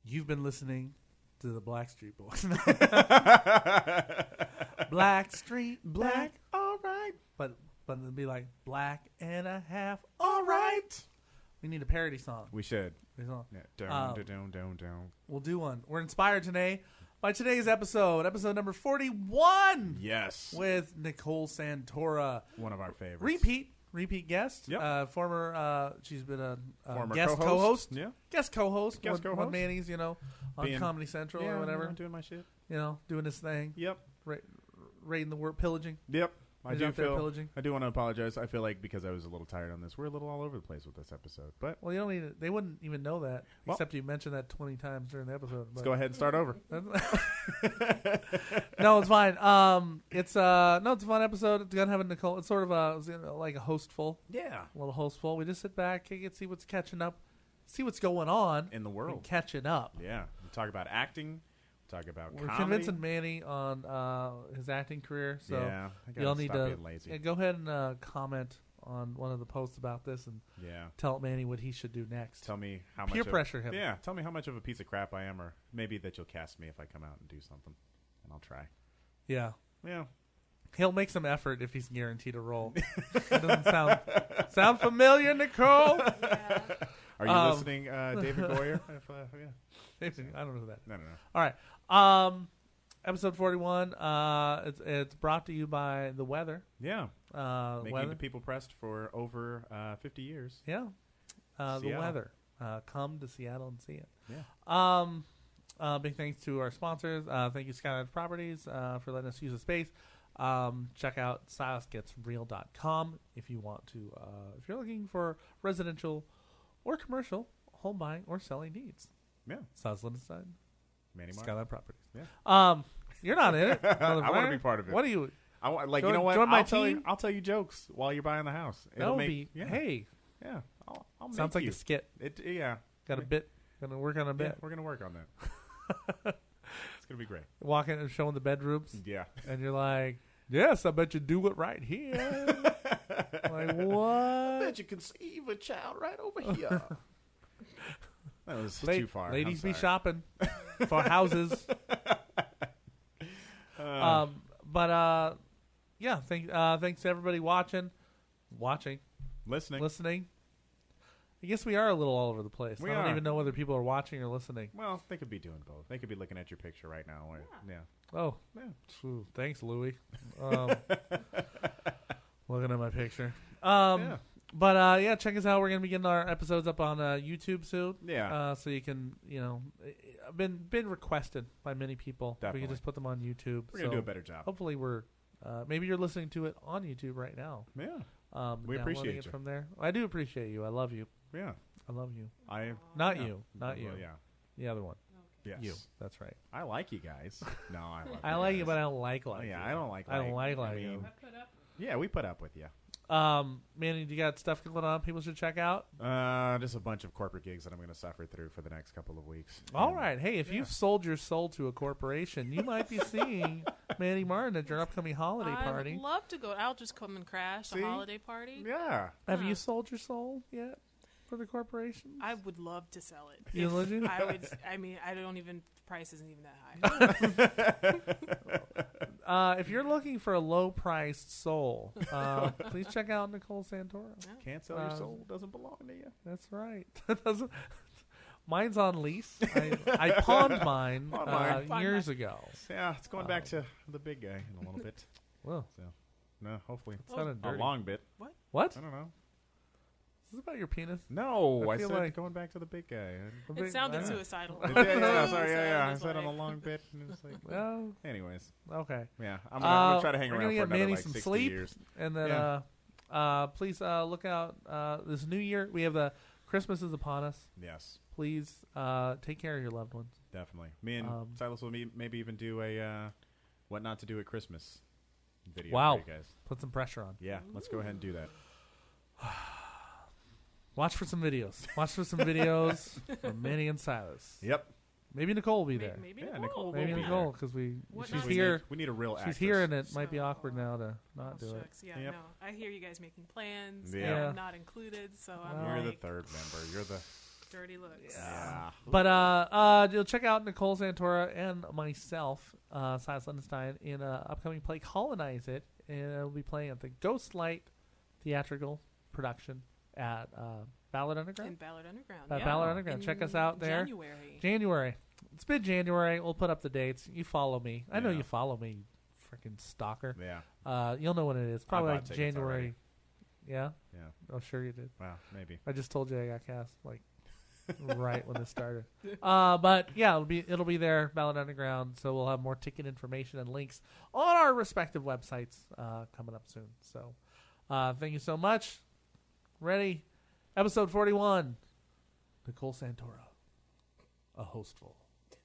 You've been listening to the Blackstreet Boys. Blackstreet, black, all right. But it'd be like black and a half, all right. We need a parody song. We should. Yeah. Down. We'll do one. We're inspired today by today's episode number 41. Yes. With Nicole Santora. One of our favorites. Repeat guest. Yep. She's been a former guest co-host. Yeah. Guest co-host. Guest co-host. With Manny's, on Comedy Central or whatever. Doing my shit. Doing his thing. Yep. Raiding the world, pillaging. Yep. I do want to apologize. I feel like because I was a little tired on this, we're a little all over the place with this episode. But well, you don't need. They wouldn't even know that, except you mentioned that 20 times during the episode. Let's go ahead and start over. No, it's fine. It's a fun episode. It's gonna have a Nicole. It's sort of like a hostful. Yeah, a little hostful. We just sit back, kick it, see what's catching up, see what's going on in the world, catching up. Yeah, we talk about acting. Talk about We're comedy. convincing Manny on his acting career, so yeah, you'll need to go ahead and comment on one of the posts about this and tell Manny what he should do next. Tell me how much pressure him. Yeah, tell me how much of a piece of crap I am, or maybe that you'll cast me if I come out and do something, and I'll try. Yeah. He'll make some effort if he's guaranteed a role. That doesn't sound familiar, Nicole? Yeah. Are you listening, David Goyer? I don't know who that is. No. All right. Episode 41. It's brought to you by the weather. Yeah. Making weather. the people pressed for over 50 years. Yeah. The weather. Come to Seattle and see it. Yeah. Big thanks to our sponsors. Thank you, Skyline Properties, for letting us use the space. Check out SilasGetsReal.com if you want to. If you're looking for residential or commercial home buying or selling needs. Yeah. Silas Lindenstein. Manny Marr. Skyline Properties. Yeah. You're not in it. I want to be part of it. What do you? You know what? I'll tell you jokes while you're buying the house. Hey. Yeah. I'll make Sounds like a skit. Yeah. Got a bit. Gonna work on a bit. Yeah, we're gonna work on that. It's gonna be great. Walking and showing the bedrooms. Yeah. And you're like, yes, I bet you do it right here. Like, what? I bet you conceive a child right over here. That was too far. Ladies be shopping for houses. Thanks to everybody watching, listening. I guess we are a little all over the place. I don't even know whether people are watching or listening. Well, they could be doing both. They could be looking at your picture right now. Oh, yeah. Ooh, thanks, Louie. Looking at my picture. But check us out. We're gonna be getting our episodes up on YouTube soon. Yeah. So you can, been requested by many people. Definitely. We can just put them on YouTube. We're gonna do a better job. Hopefully, we're maybe you're listening to it on YouTube right now. Yeah. We appreciate it you from there. I do appreciate you. I love you. Yeah. I love you. Not you. Not you. Well, yeah. The other one. Yes. You. That's right. I like you guys. No, I love you. I like you, but I don't like you. I don't like. I don't like you. Yeah, we put up with you. Manny, do you got stuff going on people should check out? Just a bunch of corporate gigs that I'm going to suffer through for the next couple of weeks. All right. Hey, if you've sold your soul to a corporation, you might be seeing Manny Martin at your upcoming holiday party. I'd love to go. I'll just come and crash the holiday party. Yeah. Have you sold your soul yet for the corporation? I would love to sell it. You would? I don't even. Price isn't even that high. If you're looking for a low-priced soul, please check out Nicole Santora. Yeah. Can't sell your soul; doesn't belong to you. That's right. Mine's on lease. I pawned mine years ago. Yeah, it's going back to the big guy in a little bit. Well, no, hopefully it's a long bit. What? I don't know. Is this about your penis? No, I said like going back to the big guy. It sounded suicidal. I said on a long bit. And it's like, well, anyways. Okay. Yeah, I'm gonna try to hang around for another Manny like some 60 sleep, years. And then please look out this new year. We have the Christmas is upon us. Yes. Please take care of your loved ones. Definitely. Me and Silas will maybe even do a what not to do at Christmas video for you guys. Put some pressure on. Yeah, let's go ahead and do that. Watch for some videos from Manny and Silas. Yep. Maybe Nicole will be there. Maybe Nicole. Maybe Nicole, because she's here. We need a real actress. She's here, and it might be awkward now to not do it. Yeah, no. I hear you guys making plans. Yeah. I'm not included, so You're the third member. You're the dirty looks. Yeah. But you'll check out Nicole Santora and myself, Silas Lindenstein, in an upcoming play, Colonize It. And we'll be playing at the Ghostlight Theatrical Production at Ballard Underground. In Ballard Underground. Ballard Underground. Check us out there. January. It's mid-January. We'll put up the dates. You follow me. I know you follow me, you freaking stalker. Yeah. You'll know when it is. Probably I like bought tickets January. already. Yeah? Yeah. Oh, sure you did. Wow, maybe. I just told you I got cast like right when this started. But yeah, it'll be there, Ballard Underground. So we'll have more ticket information and links on our respective websites coming up soon. So thank you so much. Ready? Episode 41. Nicole Santora, a hostful.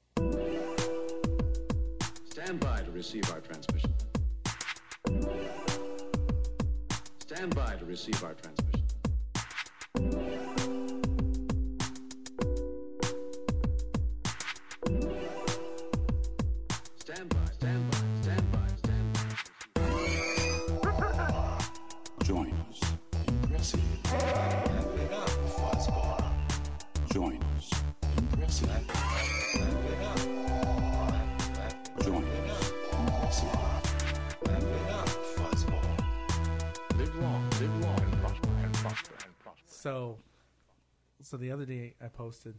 Stand by to receive our transmission. Stand by to receive our transmission. Stand by, stand by, stand by, stand by. Join us in Cressy. Join us in Cressy. Join us in Cressy. Live long and prosper and prosper and prosper. So the other day I posted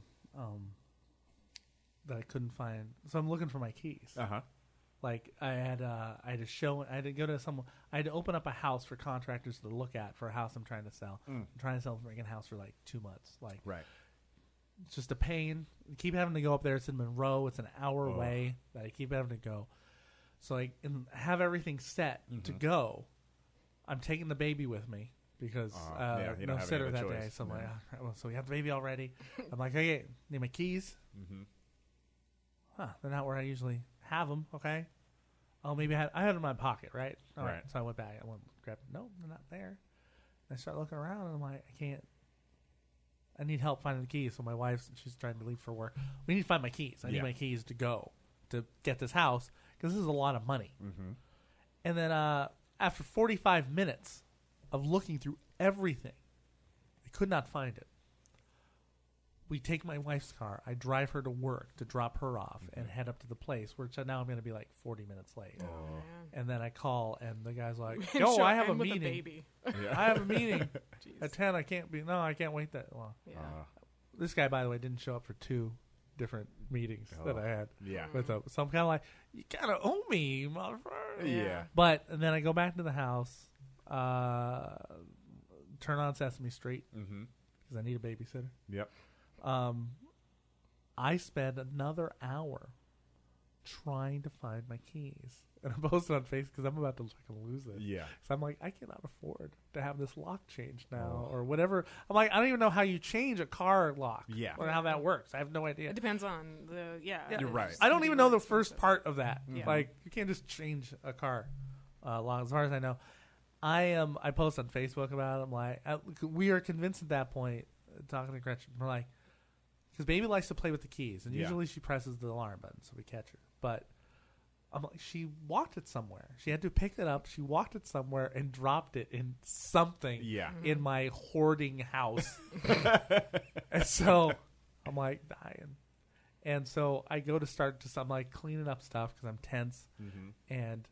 that I couldn't find. So I'm looking for my keys. Uh-huh. Like I had to go to someone. I had to open up a house for contractors to look at for a house I'm trying to sell. I'm trying to sell a freaking house for like 2 months. Like, Right. it's just a pain. I keep having to go up there. It's in Monroe. It's an hour away that I keep having to go. So I have everything set to go. I'm taking the baby with me because you no don't have sitter any that other day. choice. So I'm No. like, well, so we have the baby already. I'm like, okay, need my keys. Mm-hmm. Huh, they're not where I usually have them. Okay. Oh, maybe I had them in my pocket, right? All right. Right. So I went back. I went grab. No, they're not there. And I start looking around, and I'm like, I can't. I need help finding the keys. So my she's trying to leave for work. We need to find my keys. I need my keys to go to get this house because this is a lot of money. Mm-hmm. And then after 45 minutes of looking through everything, I could not find it. We take my wife's car. I drive her to work to drop her off and head up to the place, which now I'm going to be like 40 minutes late. Oh, And then I call, and the guy's like, man. yo, Sure, I have a and with meeting. baby. I have a meeting Jeez. at 10. I can't wait that long. Yeah. This guy, by the way, didn't show up for 2 different meetings that I had Yeah. with him. So I'm kind of like, you got to owe me, motherfucker. Yeah. But and then I go back to the house, turn on Sesame Street Mm-hmm. because I need a babysitter. Yep. I spend another hour trying to find my keys. And I posted on Facebook because I'm about to fucking lose this. Yeah. So I'm like, I cannot afford to have this lock changed now or whatever. I'm like, I don't even know how you change a car lock. Yeah. Or how that works. I have no idea. It depends on the You're right. I don't even know the first part of that. Yeah. Like, you can't just change a car lock. As far as I know, I post on Facebook about it. I'm like, we are convinced at that point, talking to Gretchen, we're like, because baby likes to play with the keys, and usually she presses the alarm button so we catch her. But I'm like, she walked it somewhere. She had to pick it up. She walked it somewhere and dropped it in something Yeah. in my hoarding house. And so I'm like dying. And so I go to I'm like cleaning up stuff because I'm tense. Mm-hmm. And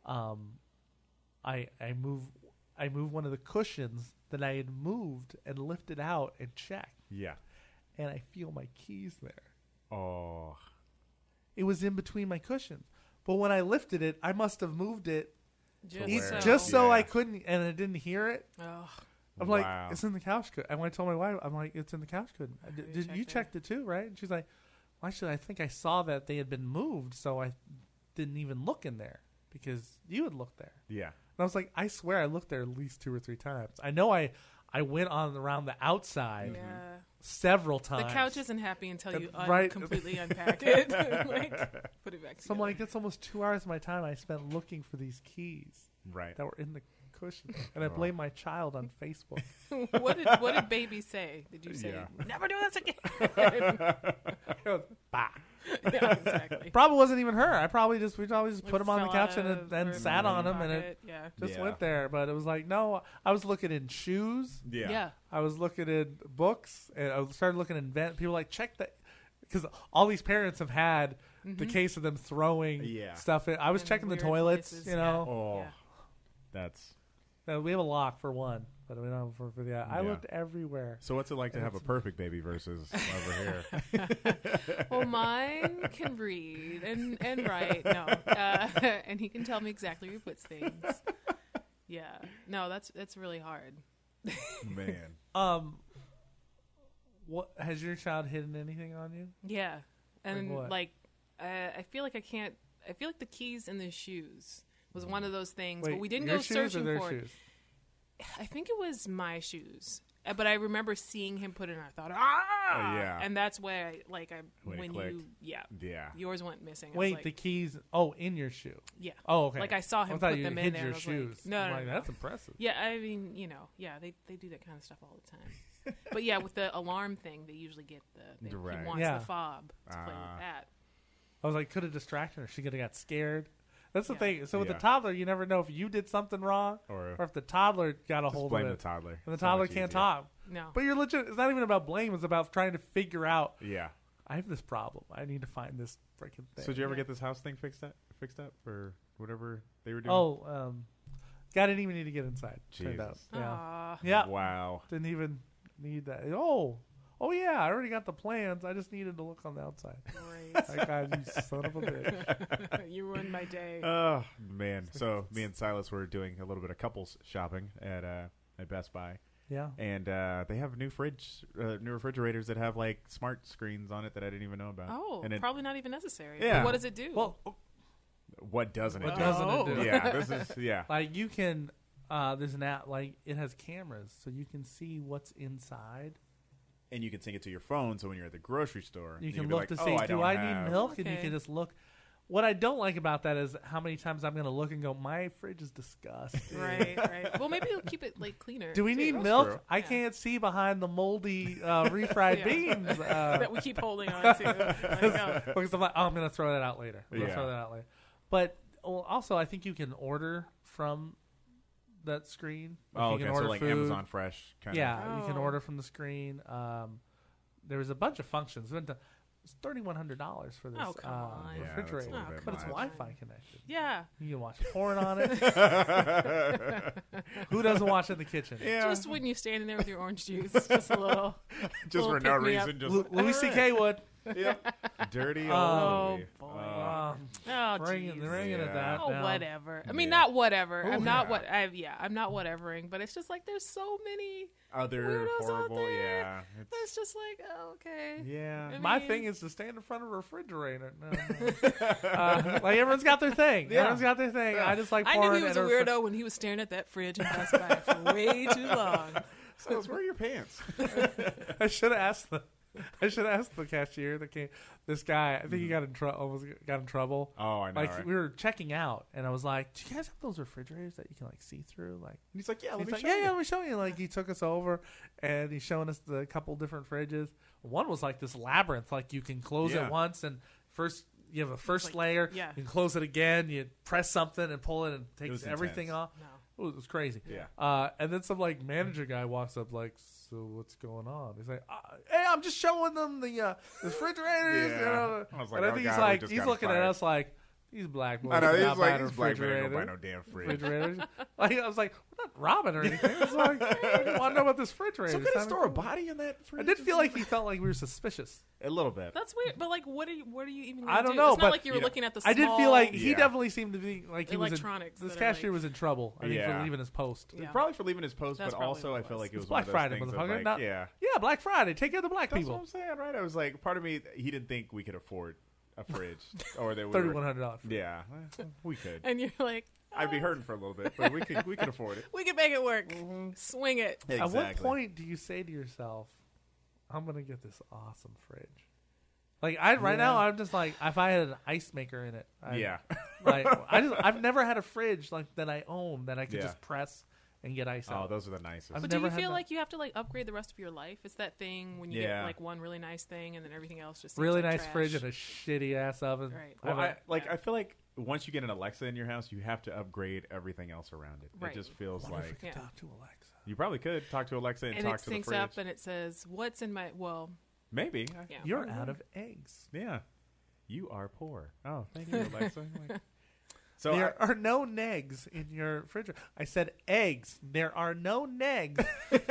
I move one of the cushions that I had moved and lifted out and checked. Yeah. And I feel my keys there. Oh. It was in between my cushions. But when I lifted it, I must have moved it Just so. I couldn't, and I didn't hear it. Oh, I'm like, it's in the couch cushion. And when I told my wife, I'm like, it's in the couch cushion. You checked it too, right? And she's like, well, actually, I think I saw that they had been moved, so I didn't even look in there because you had looked there. Yeah. And I was like, I swear I looked there at least 2 or 3 times. I know I went around the outside yeah. several times. The couch isn't happy until you Right. completely unpack it. Like, put it back So I'm together. like, that's almost 2 hours of my time I spent looking for these keys Right. that were in the cushion. And I blame my child on Facebook. What did baby say? Did you say, Yeah. never do this again? He goes, bah. Yeah, exactly. Probably wasn't even her. We always just Like, put him on the fell couch out of and her sat on him, and it pocket. Yeah. just Yeah. went there. But it was like, no, I was looking in shoes. Yeah. I was looking in books, and I started looking in people like check that, because all these parents have had the case of them throwing Yeah. stuff in. I was In checking the weird toilets, places, you know. Oh, Yeah. that's. We have a lock for one, but we don't have for the other. I Yeah. looked everywhere. So what's it like to have a perfect baby versus over here? Well, mine can read and write. No, and he can tell me exactly where he puts things. Yeah. No, that's really hard. Man. What has your child hidden anything on you? Yeah, and what? I feel like I can't. I feel like the keys in the shoes was one of those things, Wait, but we didn't your go shoes searching or their for it. shoes? I think it was my shoes, but I remember seeing him put it in. I thought, ah, yeah. and that's where When it when clicked. you, yeah, Yeah. yours went missing. I was Wait, like, the keys? Oh, in your shoe? yeah, Oh, okay. like I saw him thought put you them in hid there. your and I was like, shoes. no, I'm no, like, no. that's impressive. Yeah, I mean, yeah, they do that kind of stuff all the time. But yeah, with the alarm thing, they usually get he Right. wants Yeah. the fob to play with that. I was like, could have distracted her. She could have got scared. That's the Yeah. thing. So with Yeah. the toddler, you never know if you did something wrong Or if the toddler got a just hold blame of the it. toddler. And the So toddler much can't easier. talk. No, But you're legit. It's not even about blame. It's about trying to figure out. Yeah. I have this problem. I need to find this freaking thing. So did you ever Yeah. get this house thing fixed up or whatever they were doing? Oh, guy didn't even need to get inside. Turned out. Jesus. Yeah. Aw. Yeah. Wow. Didn't even need that. Oh yeah. I already got the plans. I just needed to look on the outside. Great. That guy, you son of a bitch. You ruined my day. Oh man. So me and Silas were doing a little bit of couples shopping at Best Buy, Yeah. and they have new refrigerators that have like smart screens on it that I didn't even know about. Oh, and it, probably not even necessary. Yeah. But what does it do? Well, what doesn't it what do? doesn't Oh. it do? Yeah. This is yeah. Like you can, there's an app like it has cameras, so you can see what's inside. And you can sync it to your phone, so when you're at the grocery store, You can be look like, to "Oh, see, do don't I have-" need milk? And you Okay. can just look. What I don't like about that is how many times I'm going to look and go, my fridge is disgusting. right. Well, maybe you'll keep it like cleaner. Do we too. need That's milk? true. I Yeah. can't see behind the moldy refried Yeah. beans. that we keep holding on to? Like, oh. Because I'm like, I'm going to throw that out later. I'm going to Yeah. throw that out later. But also, I think you can order from that screen. Like, Oh, you okay. can So order like food. Amazon Fresh kind Yeah, you can Oh. order from the screen. There was a bunch of functions. It's $3,100 for this Oh, come on. Yeah, that's a refrigerator, little bit but it's much. Wi-Fi connected. Yeah. You can watch porn on it. of. Who doesn't watch in the kitchen? Yeah. Just when you're standing there with your orange juice, just a little. Just little for no pick me up. reason. Just Louis C.K. would. Yep. Dirty Oh, old Louis. boy. Oh. Oh, Ringing jeez. at that. Oh, now. whatever. I mean, Yeah. not whatever. Oh, I'm not yeah. what. I'm not whatevering. But it's just like there's so many. Other Weirdos out horrible. there. Yeah. That's just like, oh, okay. Yeah. I My mean- thing is to stand in front of a refrigerator. No. Like everyone's got their thing. Yeah. Everyone's got their thing. Yeah. I just like I knew porn he was and a weirdo when he was staring at that fridge in Best Buy for way too long. So where are your pants? I should have asked the cashier that came. This guy, I think he got in almost got in trouble. Oh, I know. Like right? we were checking out, and I was like, "Do you guys have those refrigerators that you can like see through?" Like, And he's like, yeah, let he's me like, show "Yeah, you. yeah, let me show you." Like, he took us over, and he's showing us the couple different fridges. One was like this labyrinth, like you can close Yeah. it once, and first you have a first like- layer. yeah. You can close it again. You press something and pull it, and it was takes everything intense. off. No. It was crazy. Yeah. And then some like manager guy walks up like, "So what's going on?" He's like, "Hey, I'm just showing them the refrigerators." Yeah. You know? I was like, and I "Oh, think God, he's we like, just he's got looking at fired." us like, these black boys I know. are He's not like, buying he's black man. Don't buy refrigerators. no damn fridge. Refrigerators. Like, I was like, we're not robbing or anything. It's like, I want to know about this refrigerator. So could he store a body in that fridge? I did feel like he felt like we were suspicious. a little bit. That's weird. But like, what are you even? I Gonna don't do? know, It's but, not like you were you know, looking at the. I did feel like he Yeah. definitely seemed to be like he was in, Electronics this that are, cashier like- was in trouble. I think for Yeah. leaving his post. Yeah. Probably for leaving his post, That's but probably also what I it feel was. like it was It's one Black of those Friday, things of motherfucker. like, Not- yeah. Yeah, Black Friday. Take care of the black That's people. what I'm saying, right? I was like, part of me, he didn't think we could afford a fridge, or that we were, $3,100. Yeah, we could. And you're like, I'd be hurting for a little bit, but we could afford it. we can make it work. Swing it. At what point do you say to yourself, "I'm gonna get this awesome fridge"? Like right now, I'm just like, if I had an ice maker in it, Yeah, like I've never had a fridge like that I own that I could Yeah. just press and get ice Oh, out. those are the nicest. I've But do never you had feel that. like you have to like upgrade the rest of your life? It's that thing when you Yeah. get like one really nice thing and then everything else just seems Really like nice trash. fridge and a shitty ass oven. Right. Well, I've- I feel like once you get an Alexa in your house, you have to upgrade everything else around it. Right. It just feels Wonder if we like could Yeah. talk to Alexa. you probably could talk to Alexa and And talk it to the syncs fridge. up and it says, "What's in my Maybe. Yeah. You're I don't out know. of eggs. Yeah. You are poor. Oh, thank you, Alexa. So There are no negs in your refrigerator. I said eggs. There are no negs.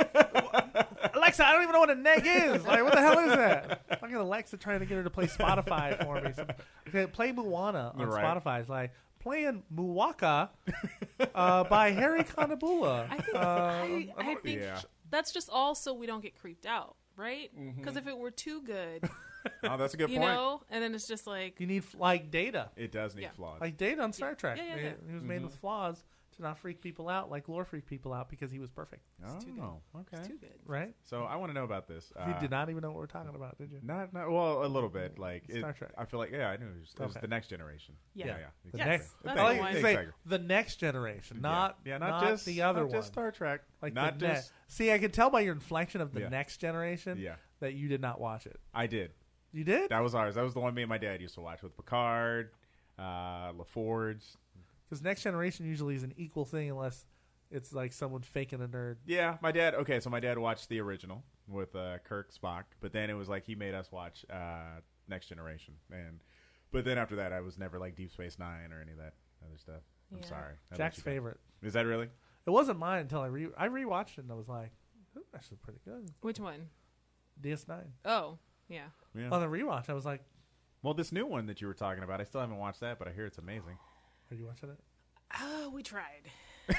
Alexa, I don't even know what a neg is. Like, what the hell is that? I'm gonna Alexa trying to get her to play Spotify for me. Okay, play Moana on Right. Spotify. It's like playing Muwaka by Harry Kanabula. I think Yeah. that's just all so we don't get creeped out, right? Because if it were too good, oh, that's a good you point. know, and then it's just like, You need like Data. It does need Yeah. flaws. Like Data on Star Trek. Yeah. He was made with flaws to not freak people out, like lore freak people out, because he was perfect. oh, too good. okay. it's too good. Right? So I want to know about this. You did not even know what we're talking about, did you? Not well, a little bit. Like Star Trek. I feel like Okay. I knew it was the next generation. Yeah. yeah. The Yes, next, that's I like the one. to say Exactly. the next generation, not not just the other not one. just Star Trek. Like not the just See, I can tell by your inflection of the Yeah. next generation yeah. that you did not watch it. I did. You did? That was ours. That was the one me and my dad used to watch with Picard, LaForge. Because next generation usually is an equal thing, unless it's like someone faking a nerd. Yeah, my dad. Okay, so my dad watched the original with Kirk, Spock, but then it was like he made us watch Next Generation, but then after that, I was never like Deep Space Nine or any of that other stuff. I'm Yeah. sorry. I let Jack's you go. favorite. Is that really? It wasn't mine until I rewatched it and I was like, "This is actually pretty good." Which one? DS9. Oh, yeah. Yeah. On the rewatch, I was like, Well, this new one that you were talking about, I still haven't watched that, but I hear it's amazing. "Are you watching it?" Oh, we tried.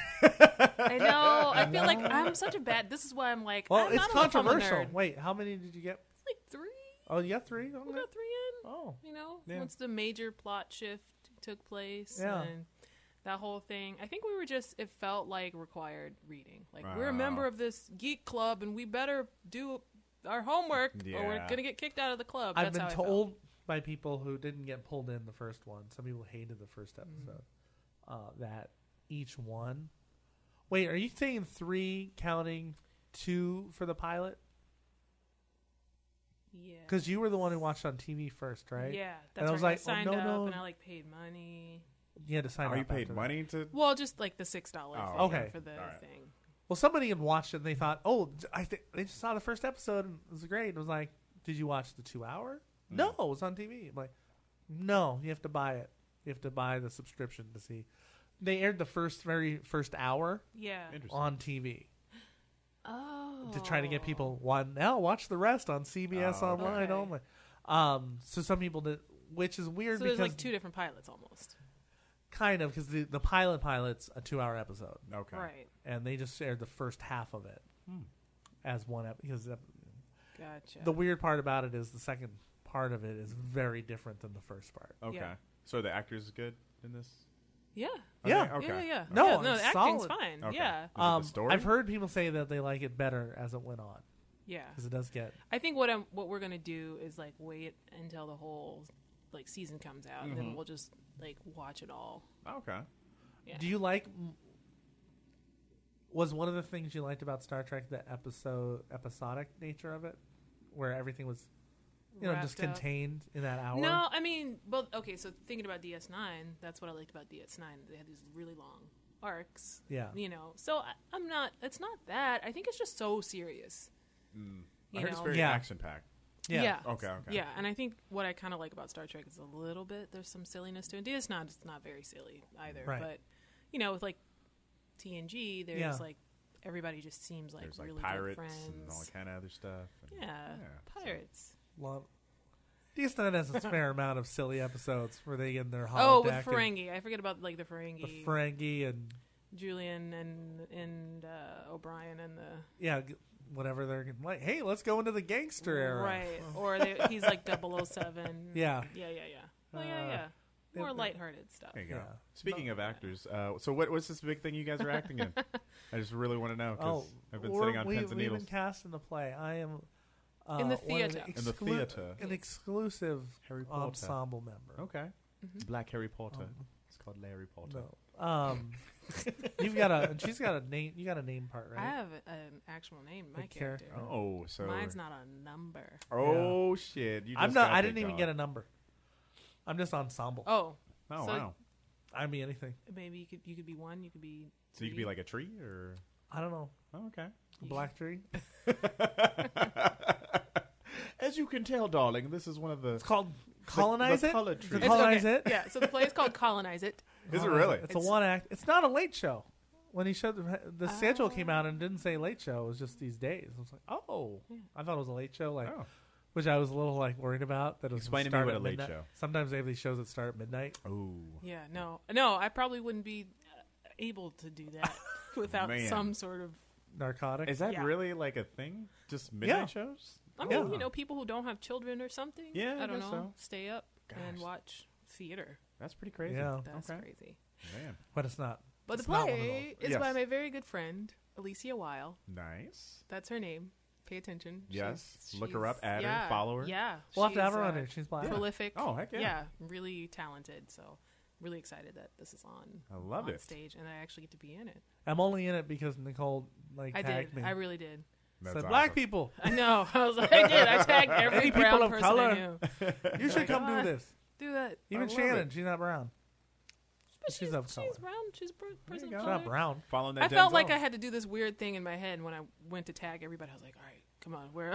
I know. I feel like I'm such a bad. This is why I'm like. Well, I'm it's not enough of a controversial. nerd. Wait, how many did you get? It's like 3. Oh, you got 3? We Okay. got 3 in. Oh, You know, Yeah. once the major plot shift took place Yeah. and that whole thing. I think we were just. It felt like required reading. Like we're Oh. a member of this geek club and we better do our homework or we're Yeah. gonna get kicked out of the club. I've That's been how I felt. told by people who didn't get pulled in the first one. Some people hated the first episode. That each one. Wait, are you saying 3 counting 2 for the pilot? Yeah. Because you were the one who watched on TV first, right? Yeah, And that's I was right. like, I signed no, up no. and I like paid money. You had to sign Oh, up. you paid after money to? Well, just like the $6 Oh, fee okay. for the All right. thing. that. Well, somebody had watched it and they thought, oh, they just saw the first episode and it was great. It was like, did you watch the 2 hour? No, it was on TV. I'm like, no, you have to buy it. You have to buy the subscription to see. They aired the very first hour Yeah. Interesting. on TV. Oh. To try to get people now watch the rest on CBS Oh, Online okay. only. So some people did, which is weird So because there's like 2 different pilots almost. kind of because the pilot's a 2 hour episode, Okay. Right. and they just aired the first half of it as one because Gotcha. the weird part about it is the second part of it is very different than the first part. Okay. Yeah. So the actors is good in this? yeah. Yeah. Okay. Yeah. No, yeah, no, it's the acting's solid. fine. Okay. Yeah. Is it the story? I've heard people say that they like it better as it went on Yeah. because it does get. I think what we're gonna do is like wait until the whole like season comes out, and then we'll just like watch it all. Okay. Yeah. Do you like? Was one of the things you liked about Star Trek the episodic nature of it, where everything was, just Wrapped up. contained in that hour? No, I mean, well, okay. So thinking about DS9, that's what I liked about DS9. They had these really long arcs. Yeah. So I'm not. It's not that. I think it's just so serious. I heard it's very Yeah. action packed. Yeah. Okay. Yeah, and I think what I kind of like about Star Trek is a little bit there's some silliness to it. It's not very silly either, Right. but with like TNG, there's Yeah. like everybody just seems like There's like really pirates good friends. and all that kind of other stuff. And Yeah, so- pirates. Love. DS9 has a fair amount of silly episodes where they get in their Oh, with holodeck and Ferengi, I forget about like the Ferengi, the Ferengi and Julian and O'Brien and the whatever they're like. Hey, let's go into the gangster era. right, or he's like 007. Yeah. yeah. Well, yeah. More it- lighthearted stuff. There you go. Yeah. Speaking of actors, so what's this big thing you guys are acting in? I just really want to know because I've been sitting on pins and we've needles. been cast in the play. I am In the one of theater. In the theater. an exclusive Harry Potter. ensemble member. Okay. Black Harry Potter. It's called Larry Poulton. No. You've got a. And she's got a name. You got a name part, right? I have an actual name. My The character. character. Oh, so Mine's not a number. Oh shit! You just I'm not. got I the didn't even dog. get a number. I'm just ensemble. Oh, Oh so- wow! I'd be anything. maybe you could be one. You could be. So you could be three. like a tree, or I don't know. oh, okay. A black tree. As you can tell, darling, this is one of the. It's called Colonize the It. color Is it tree. It's Colonize okay. It? Yeah. So the play is called Colonize It. Is it Colonize really? It's a It's- one act. It's not a late show. When he showed the schedule came out and didn't say late show, it was just these days. I was like, oh, I thought it was a late show, like, Oh. which I was a little like worried about. That it was Explain to me start what at a late midnight. show. Sometimes they have these shows that start at midnight. Oh. Yeah. No. I probably wouldn't be able to do that without Man. some sort of. Narcotic. Is that Yeah. really like a thing? Just midnight Yeah. shows? I mean, Yeah. you know, people who don't have children or something. Yeah, I I don't guess know. so. Stay up and Gosh. watch theater. That's pretty crazy. Yeah. That's Okay. crazy. Man, But it's not. But It's the not one of play those. is by Yes. my very good friend Alicia Weil. nice. That's her name. Pay attention. Yes. She's- Look her up, she's- add her, yeah, follow her. Yeah. We'll have to have her She's, on here. She's black. prolific. Oh, heck yeah. Yeah, really talented. So really excited that this is on. I love on it. stage, and I actually get to be in it. I'm only in it because Nicole I tagged did. me. I really did. That's said awesome. black people. I know. I was like, I did. I tagged every Any brown people of person color? I knew. You should Like, come ah. do this. Do that. Even love Shannon, it. she's not brown. But She's of color. She's brown. She's a person you of go. She's not color. brown. Following that I felt Denzel. like I had to do this weird thing in my head when I went to tag everybody. I was like, all right, come on, where?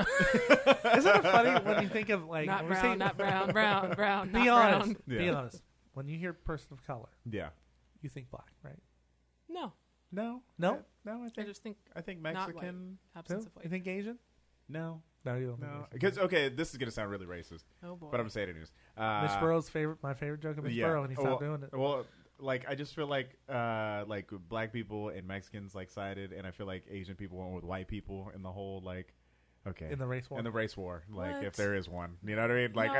Isn't it funny when you think of like not when we brown, say- not brown, brown. Be not honest. brown. Be Yeah. honest. When you hear person of color, Yeah. you think black, right? No, No. No? No. I I think just think Mexican. not white. Absence Too? of white. You think Asian? No. No, you don't. No. think Asian. Because okay, this is gonna sound really racist, Oh boy. but I'm saying it is. Mitch Burrow's my favorite joke of Mitch Burrow, and he stopped doing it. Well, like I just feel like black people and Mexicans like sided, and I feel like Asian people went with white people in the whole like. Okay. In the race war. In the race war, like What? if there is one, you know what I mean? Like,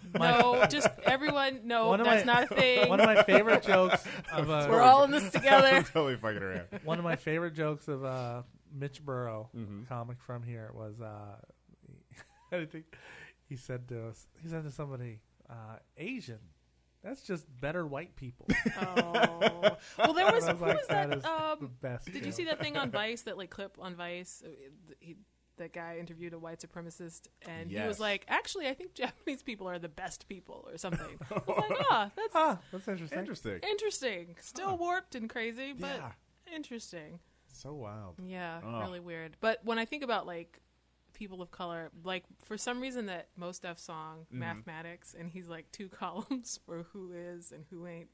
no, just everyone. No, One of that's my- not a thing. One of my favorite jokes of We're all in this together. I'm totally fucking around. one of my favorite jokes of Mitch Burrow, Mhm. comic from here, was I think he said to us, he said to somebody, Asian. That's just better white people. Oh. Well, there was I who like, was that? is the best. Did you see that thing on Vice? That like clip on Vice? That guy interviewed a white supremacist, and he Yes. was like, "Actually, I think Japanese people are the best people," or something. I was like, "Ah, that's Huh, that's interesting. Interesting. interesting. Still warped and crazy, but Yeah. interesting." So wild. Yeah, Oh. really weird. But when I think about like people of color, like for some reason that Mos Def song Mm-hmm. Mathematics, and he's like 2 columns for who is and who ain't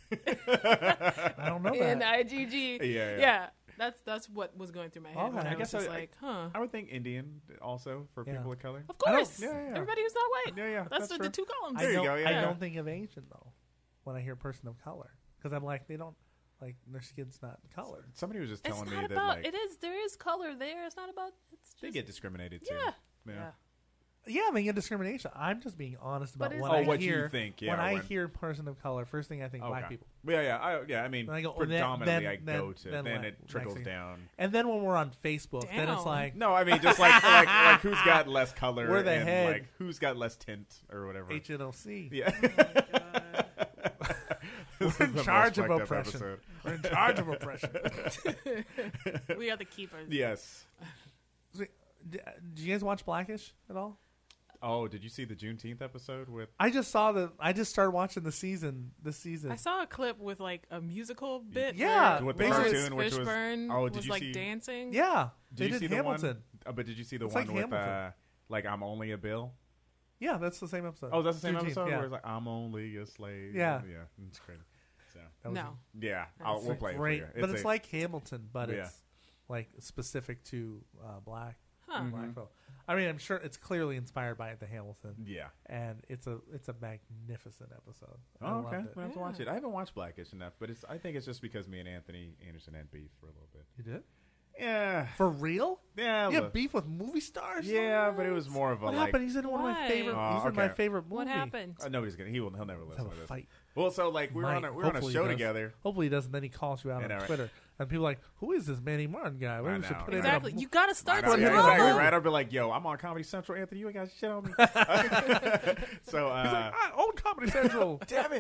I don't know in that. IGG. Yeah. That's what was going through my head. Okay. When I I was guess just I- like, huh. I would think Indian also for Yeah. people of color. Of I don't- course, yeah, yeah. everybody who's not white. Yeah, That's the true. 2 columns. There you don't, go, yeah. I don't think of Asian though when I hear person of color because I'm like they don't like their skin's not colored. Somebody was just It's telling me not that about. like It is. There is color there. It's not about. It's just. they get discriminated too. Yeah. Yeah. Yeah. Yeah, they get discrimination. I'm just being honest about But what it's- I Oh, what you hear. think, yeah, when I when- hear person of color, first thing I think black Okay. people. I mean, And I go, oh, predominantly I then- go to. then Then like it trickles Mexican. down. And then when we're on Facebook, then it's Damn. like No, I mean just like who's got less color We're the and head. like who's got less tint or whatever. HNLC. Yeah. This We're is in the charge most of fucked up oppression. episode. We're in charge of oppression. We are the keepers. Yes. Do you guys watch Blackish at all? Oh, did you see the Juneteenth episode with? I just saw I just started watching the season. This season. I saw a clip with like a musical bit. Yeah, where With the basically- cartoon, which was Fishburne oh, did was you like see? dancing. Yeah, Did they you did see the Hamilton. one? But did you see the It's one like with Hamilton. like I'm only a bill? Yeah, that's the same episode. Oh, that's the same Juneteenth, episode Yeah. where it's like I'm only a slave. Yeah. Yeah, it's crazy. So That was No. yeah, It's we'll play it great, for you. but it's like Hamilton, but Yeah. it's like specific to black Huh. black folk. I mean, I'm sure it's clearly inspired by the Hamilton, yeah. and it's a magnificent episode. I Oh, okay. loved it. We'll have to watch Yeah. it. I haven't watched Blackish enough, but I think it's just because me and Anthony Anderson had beef for a little bit. You did Yeah, for real? yeah, You look. have beef with movie stars? Yeah, but it was more of a What like. happened? He's in one of my Why? favorite. Oh, He's in my okay. favorite movie. What happened? Nobody's gonna. He'll never Let's listen have to a this. fight. Well, so like we were on Might. a we were on a Hopefully show he does. together. Hopefully he doesn't. Then he calls you out I on know, right? Twitter, and people are like, "Who is this Manny Martin guy? I We should know. put him in a Exactly. mo- You got to I start know, some yeah, drama. exactly right. I'll be like, "Yo, I'm on Comedy Central, Anthony. You ain't got shit on me." So, He's like, I own Comedy Central. damn it.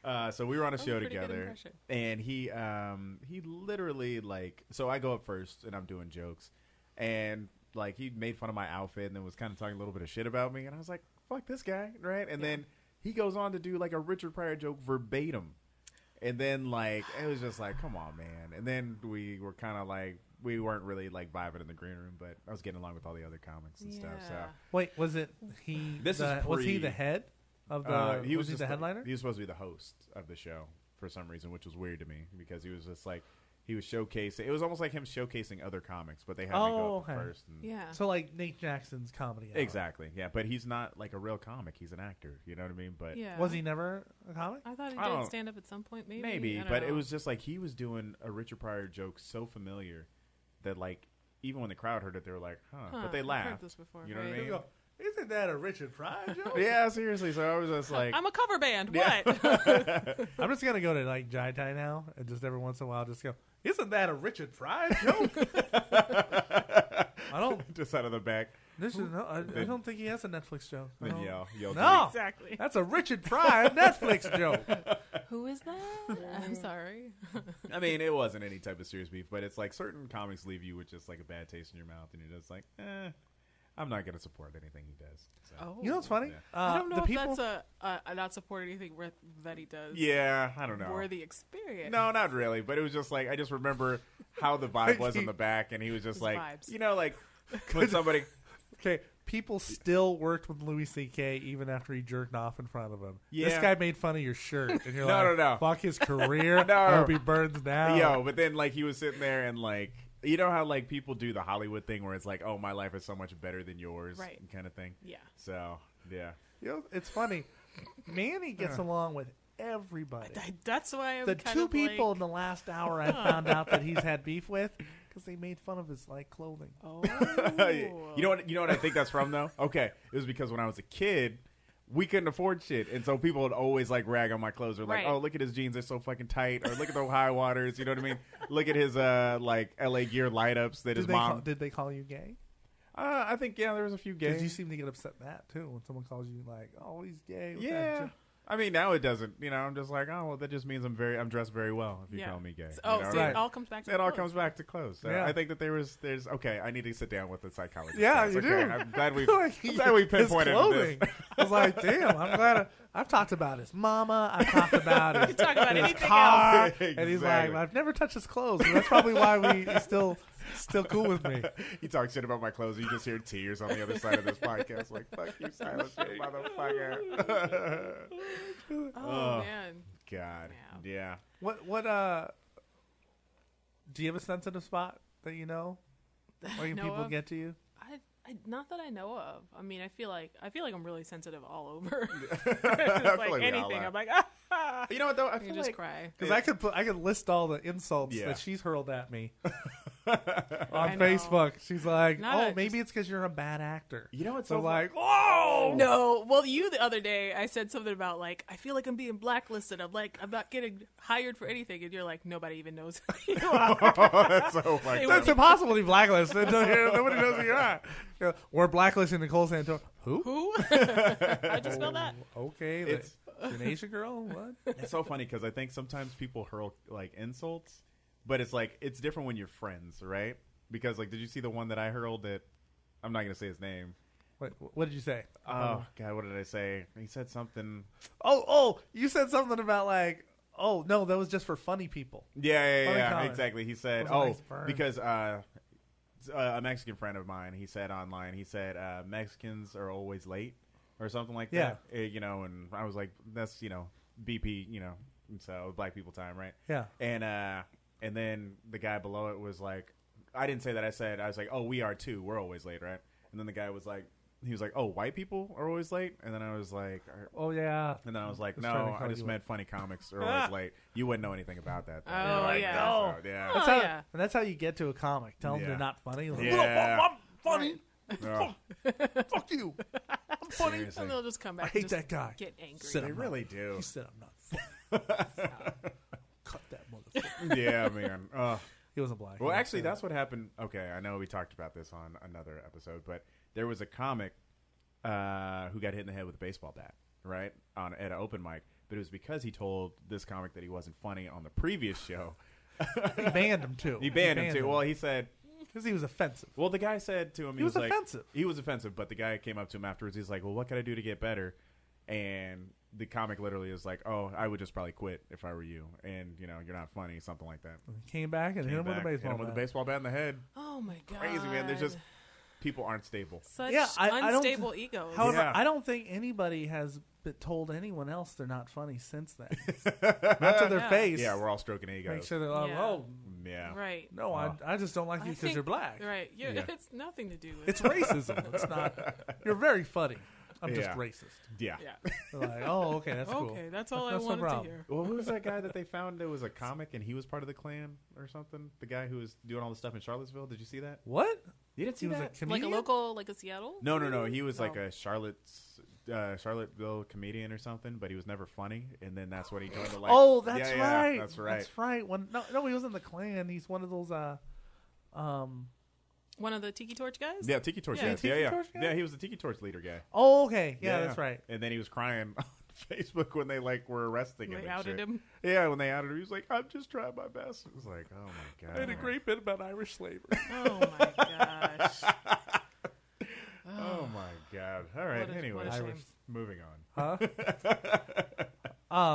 So we were on a That was show a pretty good together, impression. and he literally like, so I go up first and I'm doing jokes, and like he made fun of my outfit and then was kind of talking a little bit of shit about me, and I was like, fuck this guy, right? And then he goes on to do like a Richard Pryor joke verbatim, and then like it was just like, come on, man. And then we were kind of like, we weren't really like vibing in the green room, but I was getting along with all the other comics and stuff. So Wait, was it he? This is was he pre- the head of the? he was he just the headliner? He was supposed to be the host of the show for some reason, which was weird to me because he was just like, he was showcasing. It was almost like him showcasing other comics, but they had me go up okay. first. And Yeah. So like Nate Jackson's comedy. Hour. exactly, yeah. But he's not like a real comic. He's an actor. You know what I mean? But Yeah. Was he never a comic? I thought he I did don't- stand up at some point. Maybe. maybe. I don't But it know. was just like he was doing a Richard Pryor joke so familiar that like even when the crowd heard it, they were like, "Huh?" Huh, But they I've laughed. heard this before. You know what I right? mean? Isn't that a Richard Pryor joke? Yeah, seriously. So I was just like, I'm a cover band. Yeah. What? I'm just gonna go to like Jai Tai now, and just every once in a while, just go. Isn't that a Richard Pryor joke? I don't. just out of the back, This is. No, I don't think he has a Netflix joke. I then don't- yell. No, Exactly. that's a Richard Pryor Netflix joke. Who is that? I'm sorry. I mean, it wasn't any type of serious beef, but it's like certain comics leave you with just like a bad taste in your mouth, and you're just like, I'm not going to support anything he does. So. Oh. You know what's funny? Yeah. I don't know the if people. that's a not support anything that he does. Yeah, I don't know. Worthy experience. No, not really, but it was just like, I just remember how the vibe was in the back, and he was just His like, vibes. you know, like when somebody, Okay, people still worked with Louis C.K. even after he jerked off in front of him. Yeah. This guy made fun of your shirt, and you're No, like, no. fuck his career. No. I hope he burns down. yo, but then like he was sitting there and like, you know how like people do the Hollywood thing where it's like, oh, my life is so much better than yours, Right. kind of thing. Yeah. So, yeah. You know, it's funny. Manny gets along with everybody. That's why I'm The kind two of people like, in the last hour I found out that he's had beef with because they made fun of his like clothing. Oh. You know what I think that's from though? Okay, it was because when I was a kid, we couldn't afford shit, and so people would always like rag on my clothes. Or like, Right. oh, look at his jeans, they're so fucking tight. Or look at the high waters. You know what I mean? Look at his like LA Gear light ups that his mom. Did they call you gay? I think there was a few Because gays. you seem to get upset at that too when someone calls you like, "Oh, he's gay." with that Yeah. joke. I mean, now it doesn't. You know, I'm just like, oh, well, that just means I'm dressed very well if you Yeah. call me gay. Oh, you know? see, Right. it all comes back to It all clothes. comes back to clothes. So Yeah. I think that there's okay. I need to sit down with the psychologist. Yeah, guys. you Okay, do. I'm glad we Like, I'm glad we his pinpointed clothing. this. I was like, damn, I'm glad I've talked about his mama. I've talked about his, Talk about his anything car. else. And he's Exactly. like, I've never touched his clothes. And that's probably why he's still cool with me. He talks shit about my clothes. You just hear tears on the other side of this podcast. Like, fuck you, silent shit, motherfucker. Oh, man. God. Yeah. Yeah. What do you have a sensitive spot that you know? Where Know people of? get to you? I not that I know of. I mean, I feel like I'm really sensitive all over. I Just feel like like we all anything, are. I'm like, You know what though? I I feel can just like cry. Because I could list all the insults Yeah. that she's hurled at me I on know. Facebook. She's like, Not "Oh, a- maybe it's because you're a bad actor." You know what's So so like, "Oh, No, well, you the other day I said something about like I feel like I'm being blacklisted. I'm like I'm not getting hired for anything, and you're like nobody even knows who you are. That's so fucked Hey, up. That's impossible to be blacklisted. Nobody knows who you are." You know, we're blacklisting Nicole Santor. Who? Who? How'd you spell that? Okay, It's- an Asian girl. What? It's so funny because I think sometimes people hurl like insults, but it's like it's different when you're friends, right? Because like, did you see the one that I hurled? That I'm not gonna say his name. Wait, what did you say? Oh God, what did I say? He said something. Oh, you said something about like, oh no, that was just for funny people. Yeah, Funny yeah, comment. exactly. He said, That was a "Oh, nice burn. because a Mexican friend of mine, he said online, he said Mexicans are always late or something like Yeah. that. You know, and I was like, that's BP, and so Black People Time, right? Yeah. And then the guy below it was like, I didn't say that. I was like, oh, we are too. We're always late, right? And then the guy was like, oh, white people are always late. And then I was like, Oh yeah. and then I was like, Was trying to no, call I just you meant funny comics are always late. You wouldn't know anything about that. Though. Oh, Like, yeah. so, yeah. That's Oh, how, yeah. and that's how you get to a comic. Tell them Yeah. they're not funny. Like, Yeah. "Oh, I'm funny. Oh, Fuck you. I'm funny. seriously. And they'll just come back. I hate and just that guy. Get angry. Sit They I'm really not- do. He said I'm not funny. Cut that motherfucker. Yeah, man. He wasn't black. Well, He actually, said- that's what happened. Okay, I know we talked about this on another episode, but there was a comic who got hit in the head with a baseball bat. right, at an open mic. But it was because he told this comic that he wasn't funny on the previous show. He banned him too. He banned him too. Well, he said, because he was offensive. well, the guy said to him, He was like, offensive. He was offensive, but the guy came up to him afterwards. He's like, well, what can I do to get better? And the comic literally is like, oh, I would just probably quit if I were you. And, you know, you're not funny, something like that. He came back and hit him with a Hit baseball him with a bat. baseball bat in the head. Oh my god. Crazy, man. There's just, people aren't stable. such Yeah, I don't unstable egos. However, Yeah. I don't think anybody has told anyone else they're not funny since then. Not to their Yeah. face. Yeah, we're all stroking egos. Make sure they're like, Yeah. oh, Yeah. Right. no, I just don't like you I because think- you're black. Right. Yeah. It's nothing to do with It's racism. It's not. You're very funny. I'm just Yeah. racist. Yeah. Yeah. They're like, oh, okay, that's cool. Okay, that's all That's I no wanted to problem. hear. Well, who was that guy that they found that was a comic and he was part of the Klan or something? The guy who was doing all the stuff in Charlottesville. Did you see that? What? You didn't see He was a that? comedian? Like a local, like a Seattle? No. He was like Oh. a Charlottesville comedian or something, but he was never funny. And then that's when he joined the like. Oh, that's Yeah, right. that's right. That's right. No, he was in the Klan. He's one of those. One of the Tiki Torch guys? Yeah, Tiki Torch. Yeah. Yeah, Tiki yeah, Torch guy? yeah. He was the Tiki Torch leader guy. Oh, okay. Yeah, that's right. And then he was crying on Facebook when they like were arresting him. They and outed shit. him. Yeah, when they outed him, he was like, "I'm just trying my best." It was like, "Oh my god." I had a great bit about Irish slavery. Oh my gosh. Oh my god. All right. What a- Anyway, what a shame. moving on. Huh?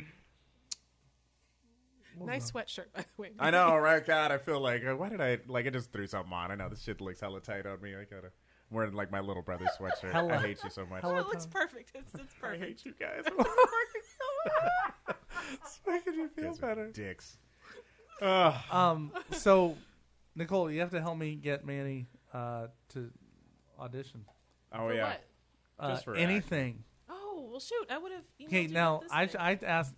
Nice sweatshirt, by the way. I know, right? God, I feel like why did I like? I just threw something on. I know this shit looks hella tight on me. I gotta I'm wearing like my little brother's sweatshirt. Hella- I hate you so much. hella- Oh, it looks perfect. It's I perfect. hate you guys. It's making you feel Guys are better. dicks. So, Nicole, you have to help me get Manny to audition. Oh For yeah. what? Just for anything. Oh, well, shoot. I would have. Okay, emailed you now about this thing. I asked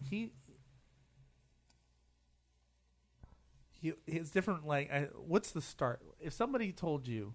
it's different. Like, what's the start? If somebody told you,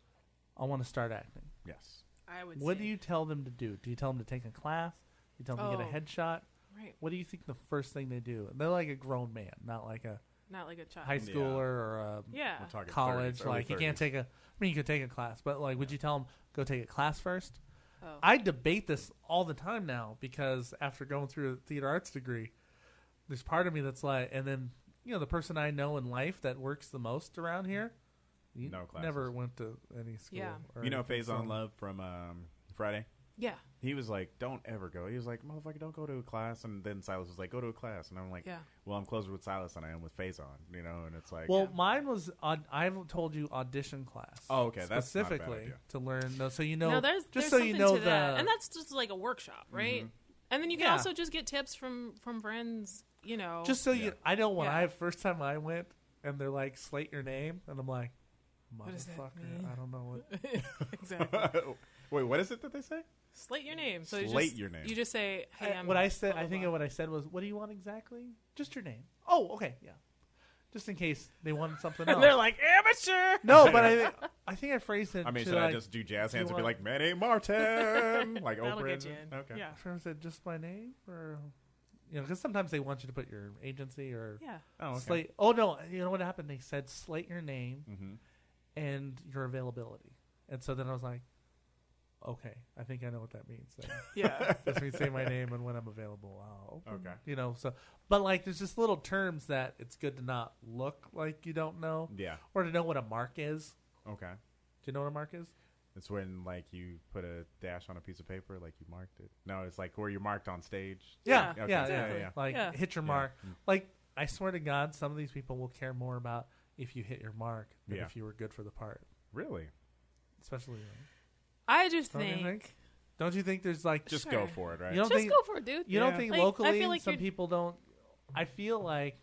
I want to start acting, Yes. I would what say, do you tell them to do? Do you tell them to take a class? Do you tell them to get a Oh. headshot? Right. What do you think the first thing they do? They're like a grown man, not like a Not like a child. high schooler or a Yeah. We're talking college. 30s, early Like, you can't 30s. take a. I mean, you could take a class, but like, would you tell them go take a class first? Oh. I debate this all the time now because after going through a theater arts degree, there's part of me that's like, and then the person I know in life that works the most around here, he No classes. never went to any school. Yeah. or You know anything, Phase on so- Love from Friday? Yeah. He was like, "Don't ever go." He was like, "Motherfucker, don't go to a class." And then Silas was like, "Go to a class." And I'm like, Yeah. "Well, I'm closer with Silas than I am with Faison, And it's like, Well, mine was. I've told you audition class. Oh, okay, that's not a bad specifically idea. to learn. No, so you know, No, there's just so you something know to that. the. And that's just like a workshop, right? Mm-hmm. And then you can Yeah. also just get tips from friends, Just so you, Yeah. I know when Yeah. first time I went, and they're like, slate your name, and I'm like, What does that motherfucker, mean? I don't know what. Exactly. Wait, what is it that they say? Slate your name. So you Slate just, your name. You just say, "Hey, I'm." What I said, blah, I blah, think blah. what I said was, "What do you want exactly? Just your name." Oh, okay, yeah. Just in case they wanted something else. And they're like, "Amateur." no, but I think I phrased it. I mean, to should I like, just do jazz do you hands and be want- like, Manny Martin? Like That'll Oprah? get you in. Okay. Yeah. I first said just my name, or because sometimes they want you to put your agency or Yeah. Oh, okay. slate. Oh no, you know what happened? They said slate your name Mm-hmm. and your availability, and so then I was like, okay, I think I know what that means. Then. Yeah. Just me say my name and when I'm available. I'll open. Okay. So, but like, there's just little terms that it's good to not look like you don't know, Yeah. or to know what a mark is. Okay. Do you know what a mark is? It's when like you put a dash on a piece of paper, like you marked it. No, it's like where you're marked on stage. Yeah, Okay. yeah, exactly. yeah. Like Yeah. hit your Yeah. mark. Mm. Like, I swear to God, some of these people will care more about if you hit your mark than Yeah. if you were good for the part. Really? Especially, I just don't you think. think? Don't you think there's like Just Sure. go for it, right? You don't Just think go for it, dude. you don't Yeah. think Like, I locally feel like some you're- people don't? I feel like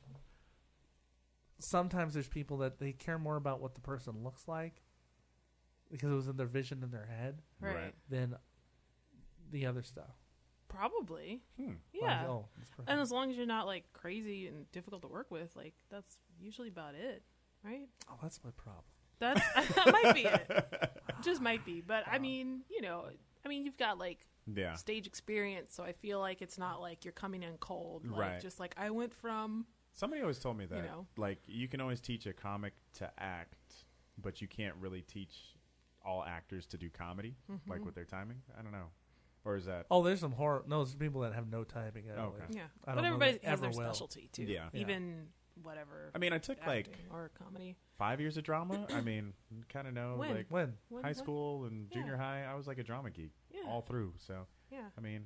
sometimes there's people that they care more about what the person looks like because it was in their vision in their head Right. Right. than the other stuff. Probably. Hmm. Yeah. Like, oh, this person- And as long as you're not like crazy and difficult to work with, like that's usually about it, right? oh, that's my problem. That's that might be it. Just might be. But I mean, you've got like Yeah. stage experience, so I feel like it's not like you're coming in cold. Like Right. just like I went from Somebody always told me that, know. like, you can always teach a comic to act, but you can't really teach all actors to do comedy, Mm-hmm. like with their timing. I don't know. or is that? Oh, there's some horror. No, there's people that have no timing at all. Okay. Yeah, I don't but know everybody that has their ever will. specialty too. Yeah. Yeah. Even whatever. I mean, I took like acting or comedy. 5 years of drama. I mean, kind of know When? like When? When- high what? school and Yeah. junior high. I was like a drama geek Yeah. all through. So Yeah. I mean,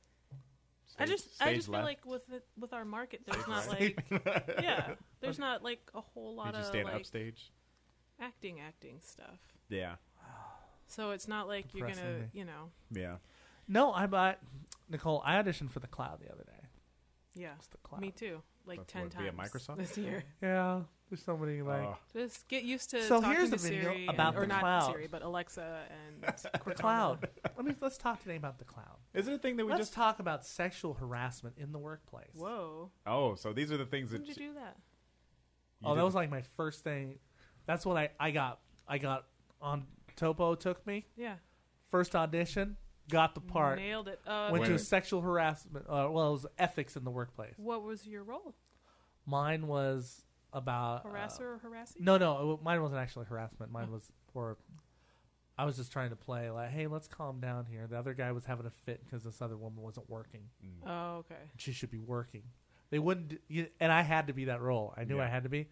I stage- just stage feel left. like with our market, there's Stage not right. like there's not like a whole lot Did you of stand like upstage? acting stuff. Yeah, So it's not like you're Depressing gonna, me. yeah. No, I bought Nicole. I auditioned for The Cloud the other day. yeah. It's The Cloud. Me too. Like That's 10 what, via times Microsoft? this year. Yeah, there's so many like. Oh, Just get used to So talking here's to the video Siri about or The not Cloud. Siri, but Alexa and The Cortana. Cloud. Let's talk today about The Cloud. is it a thing that we Let's just? talk about sexual harassment in the workplace. Whoa. Oh, so these are the things When that. did you do that? Oh, that was like my first thing. That's what I got. I got on Topo. Took me Yeah. first audition. Got the part. Nailed it. Went Wait. to sexual harassment. Well, it was ethics in the workplace. What was your role? Mine was about Harasser or harassing? No, mine wasn't actually harassment. Mine was for. I was just trying to play like, hey, let's calm down here. The other guy was having a fit because this other woman wasn't working. Oh, okay. She should be working. They wouldn't, and I had to be that role. I knew Yeah. I had to be.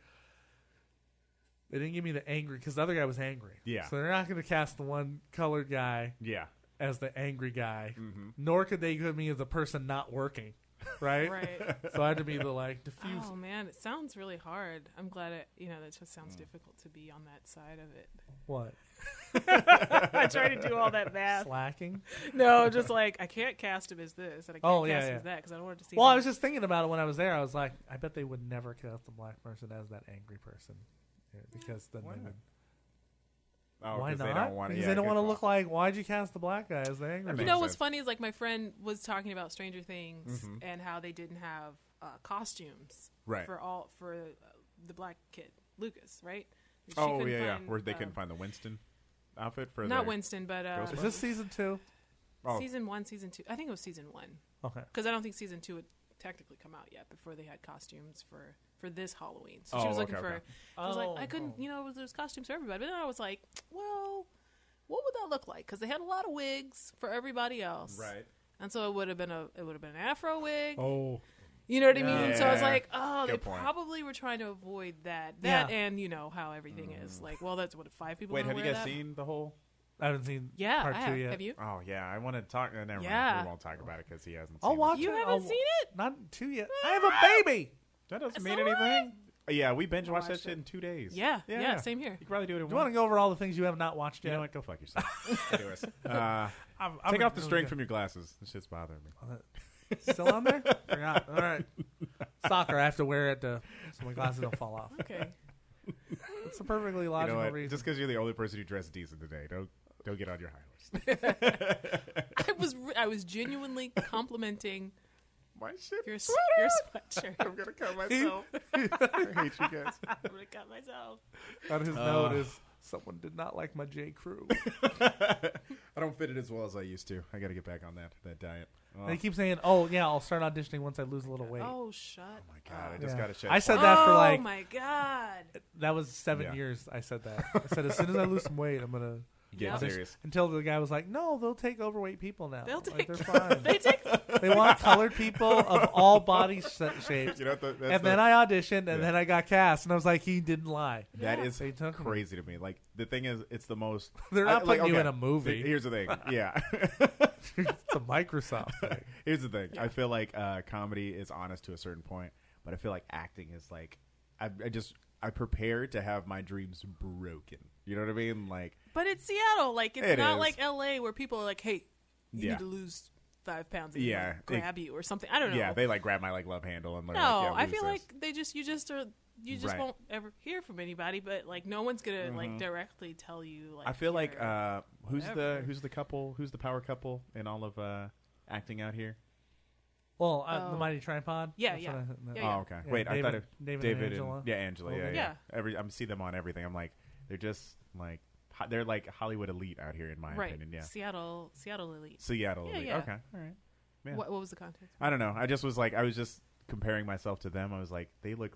They didn't give me the angry because the other guy was angry. Yeah. So they're not going to cast the one colored guy Yeah. as the angry guy, Mm-hmm. nor could they give me as the person not working, right? Right. So I had to be the like diffuse. Oh man, it sounds really hard. I'm glad it. That just sounds difficult to be on that side of it. What? I try to do all that math. Slacking? No, just like I can't cast him as this, and I can't Oh, yeah, cast him yeah. as that because I don't want to see. Well, him. I was just thinking about it when I was there. I was like, I bet they would never cast a black person as that angry person. Yeah, because then Why they not? would. Oh, Why 'cause not? They don't want Because they don't want to look like. Why'd you cast the black guy as the angry? That You makes know what's sense. funny is like my friend was talking about Stranger Things Mhm. and how they didn't have costumes Right. for the black kid Lucas, right? She Oh couldn't yeah. find, Where they couldn't find the Winston outfit for not their- Winston, but Ghostbusters? Is this season 2? Oh, season 1, season 2. I think it was season 1 Okay. because I don't think season 2 would technically come out yet before they had costumes for this Halloween. So she Oh, was looking okay, for. okay. I was like, I couldn't, there's costumes for everybody. But then I was like, well, what would that look like? Because they had a lot of wigs for everybody else, right. and so it would have been an afro wig. Oh. You know what I mean? So I was Yeah. like, oh, they Good point. probably were trying to avoid that. Yeah. And you know how everything is. Like, well, that's what 5 people. Wait, wanna have you wear guys that? seen the whole? I haven't seen Yeah, part I 2 have. yet. Have you? Oh yeah, I want to talk. Never Yeah. mind. We won't talk about it because he hasn't. I'll seen watch You it. haven't I'll- seen it? Not 2 yet. I have a baby. It. That doesn't It's mean all anything. Yeah, we binge watched that watched shit it. in 2 days. Yeah, same here. You could probably do it in Do you want one. to go over all the things you have not watched You yet? know what? Go fuck yourself. Anyways, I'm take off the really string good. from your glasses. This shit's bothering me. Still on there? Forgot. All right. Soccer. I have to wear it so my glasses don't fall off. Okay. It's a perfectly You logical know what? reason. Just because you're the only person who dressed decent today, don't get on your high horse. I was genuinely complimenting My shit. your sweatshirt. I'm gonna cut myself. I hate you guys. I'm gonna cut myself. On his note is, someone did not like my J. Crew. I don't fit it as well as I used to. I got to get back on that diet. Oh, They keep saying, oh, yeah, I'll start auditioning once I lose a little weight. Oh, shut. my god! I just Yeah. got to shed. I said fat. that for like, Oh my god. that was 7 Yeah. years I said that. I said, as soon as I lose some weight, I'm going to. Get Yeah. serious. Until the guy was like, no, they'll take overweight people now. They'll Like, take- they're fine. They take. They want colored people of all body shapes. You know what that's And then I auditioned, and Yeah. then I got cast, and I was like, he didn't lie. that Yeah. is They took me. crazy to me. Like the thing is, it's the most. They're not like, putting you okay, in a movie. Here's the thing. Yeah. It's a Microsoft thing. Here's the thing. Yeah. I feel like comedy is honest to a certain point, but I feel like acting is like I prepare to have my dreams broken. You know what I mean? Like But it's Seattle. Like it's It not is. like L.A. where people are like, "Hey, you Yeah. need to lose 5 pounds." And Yeah. grab you or something. I don't know. yeah, they like grab my like love handle and they're no, like, yeah, I lose feel this. like you just Right. won't ever hear from anybody. But like, no one's gonna like directly tell you. Like, I feel like your- whatever. who's the power couple in all of acting out here? Well, the Oh. Mighty Tripod. Yeah, That's yeah. what I- Yeah, Oh, okay. Yeah, Wait, I thought David David and Angela. Angela. Okay. Yeah. Yeah. I'm see them on everything. I'm like, they're just like they're like Hollywood elite out here in my right, opinion. Yeah. Seattle elite. Seattle Yeah, elite. yeah. Okay. All right. Yeah. What was the context? I don't know. I was just comparing myself to them. I was like, they look like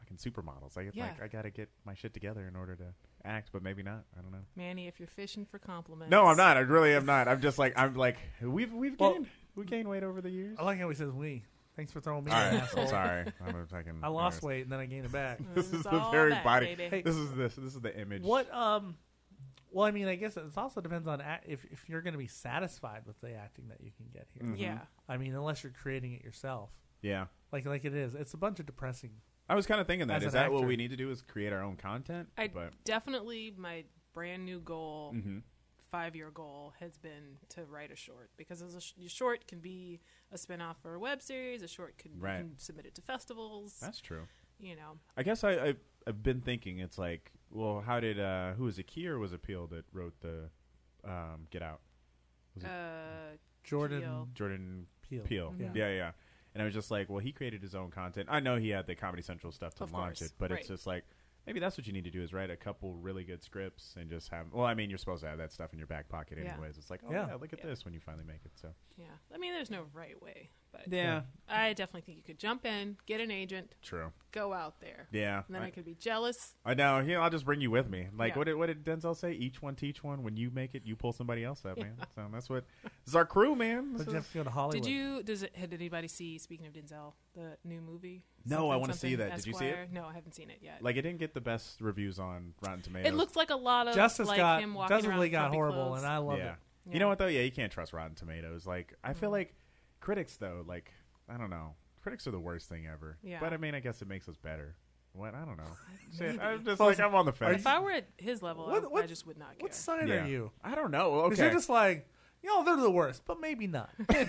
fucking supermodels. Yeah. I gotta get my shit together in order to act, but maybe not. I don't know. Manny, if you're fishing for compliments. No, I'm not. I really am not. I'm just like we've Well- gained we gained weight over the years. I like how he says we. Thanks for throwing me All in, right, asshole. I'm sorry. I'm a fucking. I lost embarrassed. weight and then I gained it back. This is It's the all very that, body. baby. Hey, This is the image. What well, I mean, I guess it also depends on if you're going to be satisfied with the acting that you can get here. Mhm. Yeah. I mean, unless you're creating it yourself, Yeah. like it is. It's a bunch of depressing. I was kind of thinking that. As Is an that what actor. we need to do? Is create our own content? But Definitely my brand new goal, mhm. 5-year goal, has been to write a short, because as a short can be a spinoff for a web series. A short can, Right. you can submit it to festivals. That's true. You know, I guess I've been thinking. It's like, well, how did who was it? Key or was it Peele that wrote the Get Out? Was it Jordan Peele. Jordan Peele. Peele? Mhm. Yeah. And I was just like, well, he created his own content. I know he had the Comedy Central stuff to Of launch course, it, but right. it's just like, maybe that's what you need to do is write a couple really good scripts and just have. Well, I mean, you're supposed to have that stuff in your back pocket Yeah. anyways. It's like, oh Yeah. yeah, look at Yeah. this when you finally make it. So yeah. I mean, there's no right way, but yeah, I definitely think you could jump in, get an agent, true. go out there. Yeah, And then I could be jealous. I know. Yeah, I'll just bring you with me. Like, Yeah. what did Denzel say? Each one teach one. When you make it, you pull somebody else up, man. So that's what. This is our crew, man. This But you is- have to go to Hollywood. Did anybody see, speaking of Denzel, the new movie? No, Something, I wanna see something that. Did you see it? Esquire? No, I haven't seen it yet. like, it didn't get the best reviews on Rotten Tomatoes. It looks like a lot of Justice like got him walking Justice around League with got frumpy horrible, clothes. and I love yeah. it. You know what though? Yeah, you can't trust Rotten Tomatoes. Like, I feel Mhm. like critics though. Like, I don't know. Critics are the worst thing ever. Yeah. But I mean, I guess it makes us better. What? I don't know. Shit, Maybe. I'm just Well, like I'm on the fence. If I were at his level, What- I just would not care. What side Yeah. are you? I don't know. Because Okay. you're just like, they're the worst, but maybe not.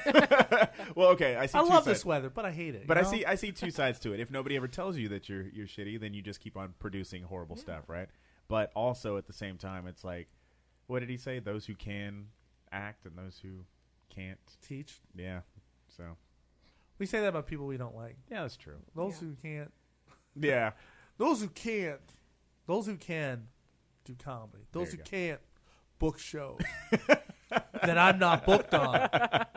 well, okay. I see. I two love sides. this weather, but I hate it. But you I know? see two sides to it. If nobody ever tells you that you're shitty, then you just keep on producing horrible stuff, right? But also at the same time, it's like, what did he say? Those who can act and those who can't. teach. Yeah. So We say that about people we don't like. yeah, that's true. Those Yeah. who can't. Yeah. Those who can't. Those who can do comedy. Those There who you can't book shows that I'm not booked on.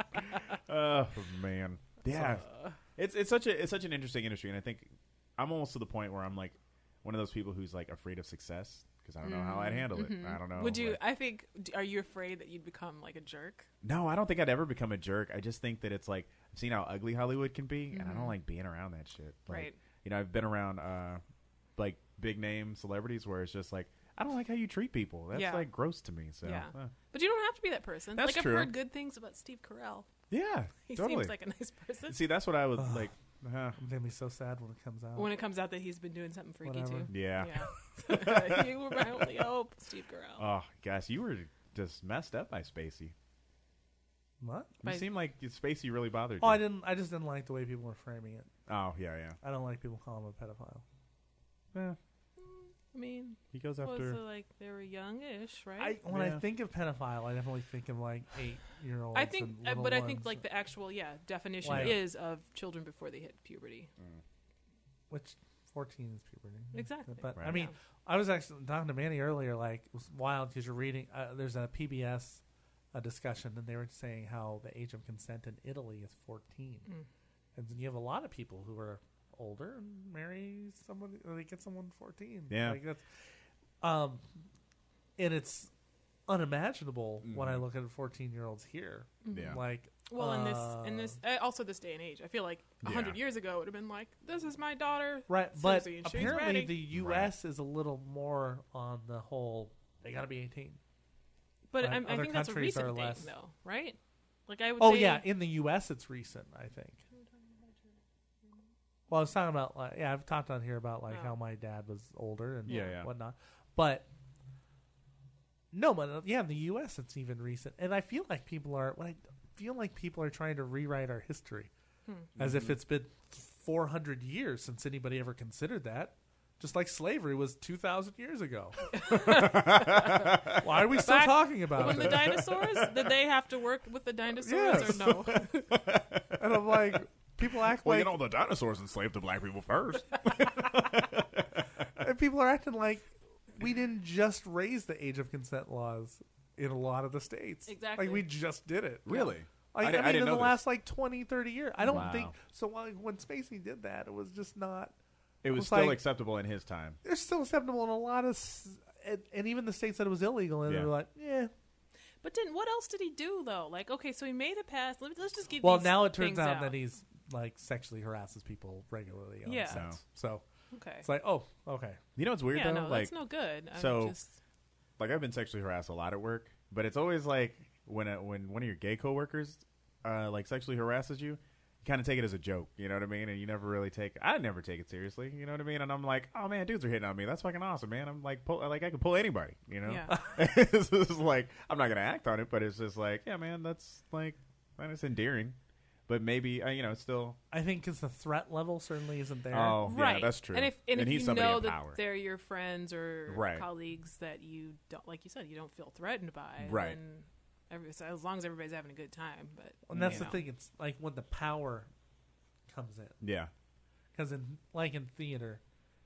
Oh man. Yeah. It's such an interesting industry, and I think I'm almost to the point where I'm like one of those people who's like afraid of success because I don't know how I'd handle it. I don't know. Would you? like- I think. Are you afraid that you'd become like a jerk? No, I don't think I'd ever become a jerk. I just think that it's like I've seen how ugly Hollywood can be, and I don't like being around that shit. Like, Right. You know, I've been around like big name celebrities where it's just like I don't like how you treat people. That's Yeah. like gross to me. So Yeah. But you don't have to be that person. That's like true. I've heard good things about Steve Carell. yeah, He totally. seems like a nice person. See, that's what I would like. I'm gonna be so sad when it comes out. When it comes out that he's been doing something freaky Whatever. too. Yeah. Yeah. You were my only hope, Steve Carell. Oh, gosh, you were just messed up by Spacey. What? You By- seem like Spacey really bothered Oh, you. I didn't. I just didn't like the way people were framing it. Oh, yeah. I don't like people calling him a pedophile. Eh, I mean, he goes was after. it like they were youngish, right? When Yeah. I think of pedophile, I definitely think of like 8-year-olds. I think, and little but I think ones, like the actual definition Like- is of children before they hit puberty. which 14 is puberty. Exactly. But I Right. mean, I was actually talking to Manny earlier. Like, it was wild because you're reading. There's a PBS discussion, and they were saying how the age of consent in Italy is 14, and you have a lot of people who are older and marry someone, or they get someone 14. Yeah. like that's, and it's unimaginable when I look at 14-year-olds here. Yeah. Like, Well, in this also this day and age, I feel like 100 Yeah. years ago it would have been like, "This is my daughter, right, but Susie, and she's apparently ready." the U.S. is a little more on the whole. They got to be 18. But Like, I other think that's a countries are recent thing, less. though, right? Like I would. Oh say, yeah, in the U.S. it's recent, I think. Well, I was talking about I've talked on here about like Oh. how my dad was older and Yeah. whatnot, but no, but in the U.S. it's even recent, and I feel like people are trying to rewrite our history as if it's been 400 years since anybody ever considered that. Just like slavery was 2,000 years ago. Why are we still Back talking about when it? the dinosaurs, did they have to work with the dinosaurs Yes. or no? And I'm like, people act like the dinosaurs enslaved the black people first. and people are acting like we didn't just raise the age of consent laws in a lot of the states. Exactly. Like we just did it. Really? Like, I, I mean, didn't in know the this. last like 20, 30 years. I don't Wow. think so. Like, when Spacey did that, it was just not. It was It's still like- acceptable in his time. They're still acceptable in a lot of, and even the states that it was illegal, and Yeah. they're like, yeah. But then what else did he do though? Like, okay, so he made it past. Let's just give. Well, these now it turns things out that he's like sexually harasses people regularly. On Yeah. sets. So okay. it's like, oh, okay. You know what's weird Yeah, though? no, like, that's no good. I'm so- just, like I've been sexually harassed a lot at work, but it's always like when one of your gay coworkers like sexually harasses you, you kind of take it as a joke, you know what I mean? And you never really I never take it seriously, you know what I mean? And I'm like, oh man, dudes are hitting on me. That's fucking awesome, man. I'm like, I can pull anybody, you know? yeah. It's just like I'm not gonna act on it, but it's just like, yeah, man, that's endearing. But maybe you know, it's still. I think because the threat level certainly isn't there. Oh, Right. yeah, that's true. And if he's you somebody know in that power. they're your friends or Right. colleagues that you don't, like you said, you don't feel threatened by, Right. then so as long as everybody's having a good time. But And that's you the know. thing. It's like when the power comes in. Yeah. Because in theater,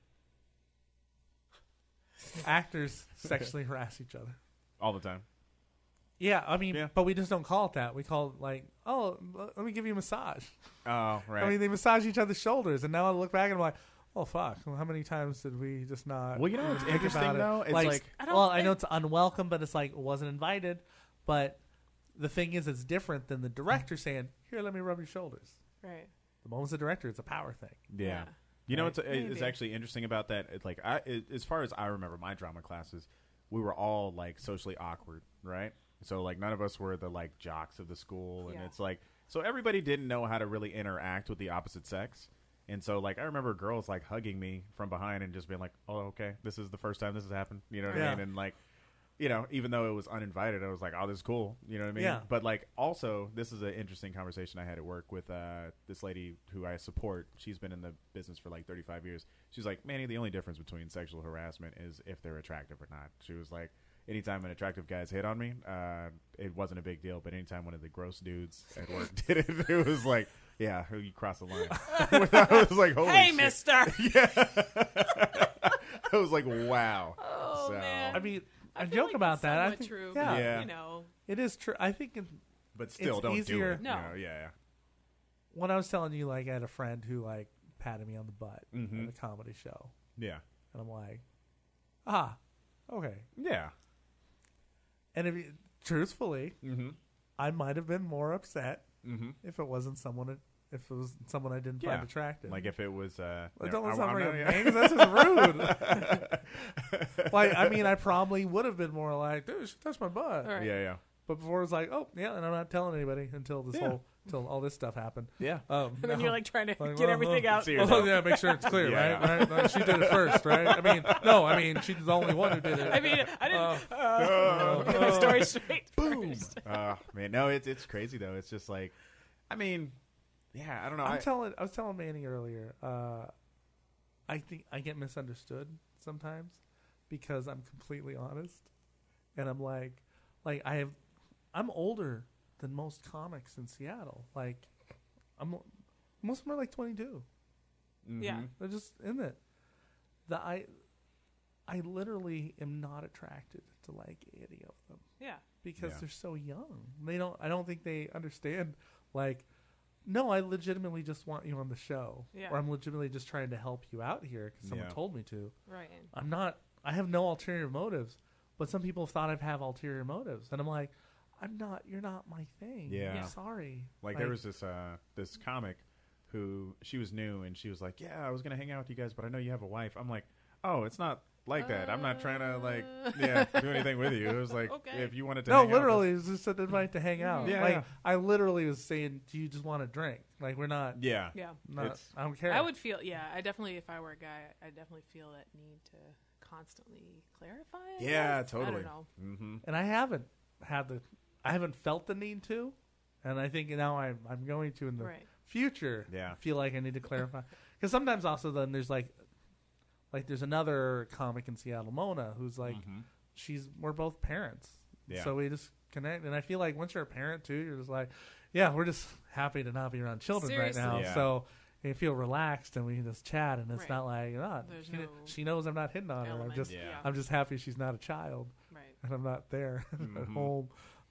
actors sexually harass each other. All the time. Yeah, I mean, Yeah. but we just don't call it that. We call it like, oh, let me give you a massage. Oh, right. I mean, they massage each other's shoulders, and now I look back and I'm like, oh fuck, well, how many times did we just not? Well, you know what's think interesting, about it? though? It's like- I don't well, I think- know it's unwelcome, but it's like it wasn't invited. But the thing is, it's different than the director saying, "Here, let me rub your shoulders." Right. The moment's the director, it's a power thing. Yeah. You know Right. what's is Maybe. actually interesting about that? It's like as far as I remember, my drama classes, we were all like socially awkward, right? So like none of us were the like jocks of the school, and Yeah. it's like so everybody didn't know how to really interact with the opposite sex. And so, like, I remember girls like hugging me from behind and just being like, "Oh, okay, this is the first time this has happened." You know what Yeah. I mean? And like, you know, even though it was uninvited, I was like, "Oh, this is cool." You know what I mean? Yeah. But like, also, this is an interesting conversation I had at work with this lady who I support. She's been in the business for like 35 years. She's like, "Manny, the only difference between sexual harassment is if they're attractive or not." She was like, anytime an attractive guy's hit on me, it wasn't a big deal. But anytime one of the gross dudes at work did it, it was like, yeah, you cross the line. I was like, holy Hey, shit. mister. I was like, wow. Oh, So- man. I mean, I feel joke like about it's that. I somewhat think, true. yeah, but, Yeah. You know. it is true. I think But still, It's don't easier- do it. No. You know, yeah. when I was telling you, like, I had a friend who like patted me on the butt Mhm. at a comedy show, Yeah. and I'm like, okay. Yeah. And if truthfully, Mm-hmm. I might have been more upset Mm-hmm. if it wasn't someone. If it was someone I didn't Yeah. find attractive. Like if it was, Like, no, don't I- sound I'm very not- names. That's just rude. Like, I mean, I probably would have been more like, dude, she touched my butt. All right. Yeah, yeah. But before it was like, oh yeah, and I'm not telling anybody until until all this stuff happened. Yeah. And then you're like trying to Like, get well, everything well, out. serious. Oh yeah, make sure it's clear, Yeah. right? Right? She did it first, right? I mean, she's the only one who did it. I mean, I didn't get my Oh. story straight. Boom. first. Man, no, it's crazy though. It's just like, I mean, yeah, I don't know. I was telling Manny earlier. I think I get misunderstood sometimes because I'm completely honest, and I'm like I'm older than most comics in Seattle. Like, most of them are like 22. Yeah. They're just in it. I literally am not attracted to like any of them Yeah. because Yeah. they're so young. I don't think they understand. Like, no, I legitimately just want you on the show, Yeah. or I'm legitimately just trying to help you out here because someone Yeah. told me to. Right. I'm not. I have no ulterior motives, but some people thought I have ulterior motives, and I'm like, I'm not. You're not my thing. Yeah. I'm sorry. Like there was this comic who she was new and she was like, yeah, I was gonna hang out with you guys, but I know you have a wife. I'm like, oh, it's not like that. I'm not trying to like do anything with you. It was like Okay. if you wanted to No, hang out with literally, it was just an invite to hang out. Yeah, like yeah. I literally was saying, do you just want to drink? Like we're not. us. Yeah. Yeah. not It's- I don't care. I would feel, I definitely, if I were a guy, I definitely feel that need to constantly clarify. I Yeah, guess. totally. I don't know. Mm-hmm. and I haven't felt the need to, and I think now I'm going to in the Right. future. Yeah. Feel like I need to clarify because sometimes also then there's like there's another comic in Seattle, Mona, who's like we're both parents, Yeah. so we just connect, and I feel like once you're a parent too, you're just like, yeah, we're just happy to not be around children Seriously. right now, Yeah. so. You feel relaxed and we can just chat, and it's Right. not like There's she, no she knows I'm not hitting on her. element, Yeah. I'm just happy she's not a child Right. and I'm not there at Mhm. home.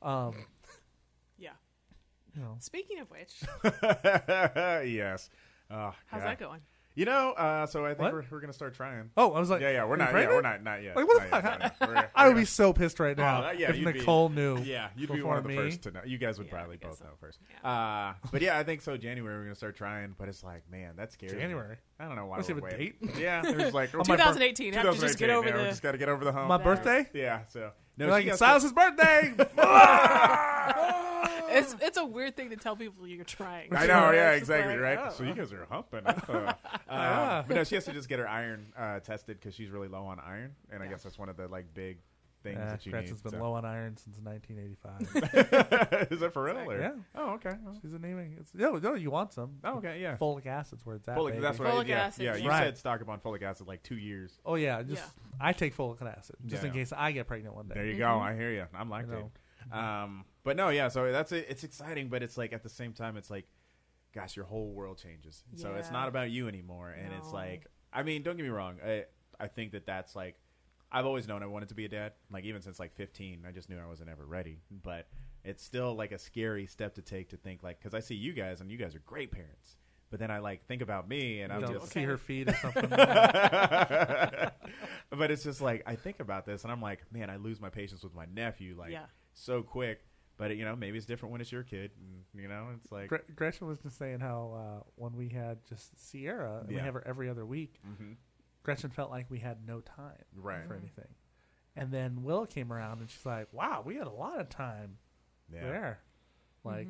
Yeah. You know, Speaking of which, Yes. how's that going? You know, so I think What? we're gonna start trying. Oh, I was like, Yeah, we're "Are you not. Yeah, pregnant?" we're not yet. Like, what the Not fuck? yet, We're I would gonna- be so pissed right now yeah, if you'd be- Nicole knew. Yeah, you'd be before one of the me. first to know. You guys would Yeah, probably I guess both so. know first. Yeah. But yeah, I think so. January we're gonna start trying, but it's like, man, that's scary. January. I don't know why. Let's we're have a waiting. date? Yeah, there's like On my 2018. Have to just get over yeah, we the. just got to get over the hump. My birthday? Yeah, so no, You're like, she it's got Silas's birthday. It's a weird thing to tell people you're trying. I know, yeah, It's just exactly, like, right? oh. So you guys are humping. But no, she has to just get her iron tested because she's really low on iron, and I guess that's one of the like big things that you Gretchen's need. been so. low on iron since 1985. Is that for real? Or? Yeah. Oh, okay. Oh. She's anemic. It's, no, you want some. Oh, okay, yeah. Folic acid's where it's at. Folic, that's baby. what Folic yeah, acid. yeah. You Right. said stock up on folic acid like 2 years. Oh yeah, just I take folic acid just Yeah. in case I get pregnant one day. There you go. I hear you. I'm like You that. But no, yeah. So that's it. It's exciting, but it's like at the same time, it's like, gosh, your whole world changes. So it's Yeah. not about you anymore, and it's No. like, I mean, don't get me wrong. I think that's like, I've always known I wanted to be a dad. Like even since like 15, I just knew I wasn't ever ready. But it's still like a scary step to take to think like, because I see you guys and you guys are great parents. But then I like think about me and You I'm don't just see her feet or something. but it's just like I think about this and I'm like, man, I lose my patience with my nephew like Yeah. so quick. But you know, maybe it's different when it's your kid. And, you know, it's like Gretchen was just saying how when we had just Sierra, and we Yeah. have her every other week, Mhm. Gretchen felt like we had no time Right. for anything. And then Will came around and she's like, wow, we had a lot of time yeah, there. Like,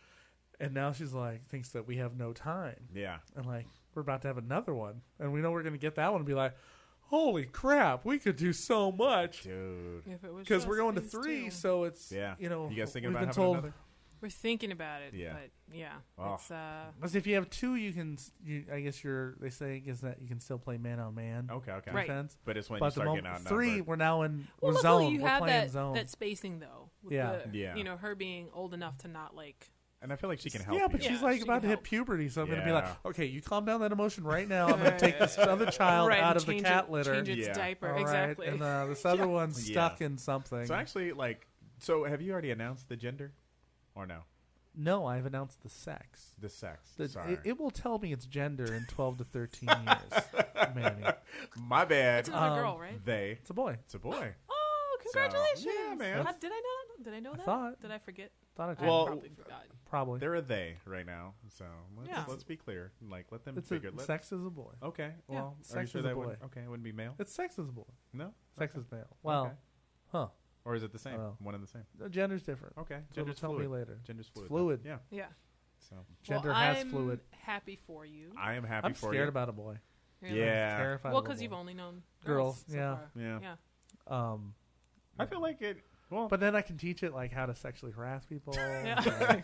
and now she's like, thinks that we have no time. yeah, And like, we're about to have another one. And we know we're going to get that one and be like, holy crap, we could do so much. dude. If it was Because we're just going to these 3, two. so it's, Yeah, you know, you guys thinking we've about been having told, another? We're thinking about it. Yeah. But yeah. Oh. It's Because if you have 2, you can, I guess they say is that you can still play man on man Okay, okay. Right. defense. But it's when But you at the start moment, getting out 3, we're now in well, we're luckily zone. you We're have playing zone. that spacing though. With Yeah. the, Yeah. You know, her being old enough to not like. and I feel like she can help. Yeah, but you. she's Yeah, like she about can to hit help. puberty, so I'm going to be Yeah. like, okay, you calm down that emotion right now. I'm going to take this other child Right, out and of the change cat it- litter. Change its Yeah. diaper. All right, Exactly. and this other one's Yeah. stuck in something. So actually, like, so have you already announced the gender, or no? No, I've announced the sex. The sex. The- Sorry, it will tell me its gender in 12 to 13 years, Manny. my bad. It's another girl, right? They. It's a boy. It's a boy. Oh, congratulations! yeah, man. Did I know? Did I know that? thought. Did I forget? Thought I Well, I probably forgot. probably. They're a they right now, so Yeah. let's be clear. Like, let them It's figure. sex is a boy. Okay, Yeah. well, are you Sex sure is a that boy. wouldn't? Okay, it wouldn't be male. It's sex is a boy. No, Sex is male. Well, Okay. huh. or is it the same? know. One and the same. The gender's different. Okay, So it'll gender's tell fluid. me later. Gender's It's fluid. fluid. Yeah. Yeah. So Gender well, has I'm fluid. happy for you. I am happy I'm for scared you. about a boy. Really. Yeah. Terrified Well, of a because boy. you've only known Girls, so yeah. far. Yeah. Yeah. I feel like it. Well, But then I can teach it like how to sexually harass people. Yeah.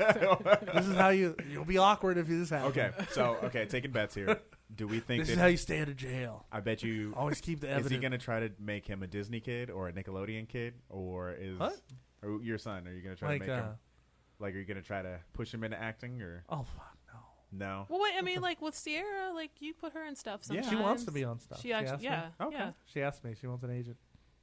This is how you'll be awkward if this happens. okay, taking bets here. Do we think This is that? how you stay out of jail. I bet you. Always keep the Is evidence. he going to try to make him a Disney kid or a Nickelodeon kid, or is What? or your son? Are you going to try like to make him? Like, are you going to try to push him into acting or oh fuck no. no? Well, wait. I mean, like with Sierra, like you put her in stuff. Yeah. Sometimes. She wants to be on stuff. She actually, asked me. yeah, Okay. yeah. She asked me. She wants an agent.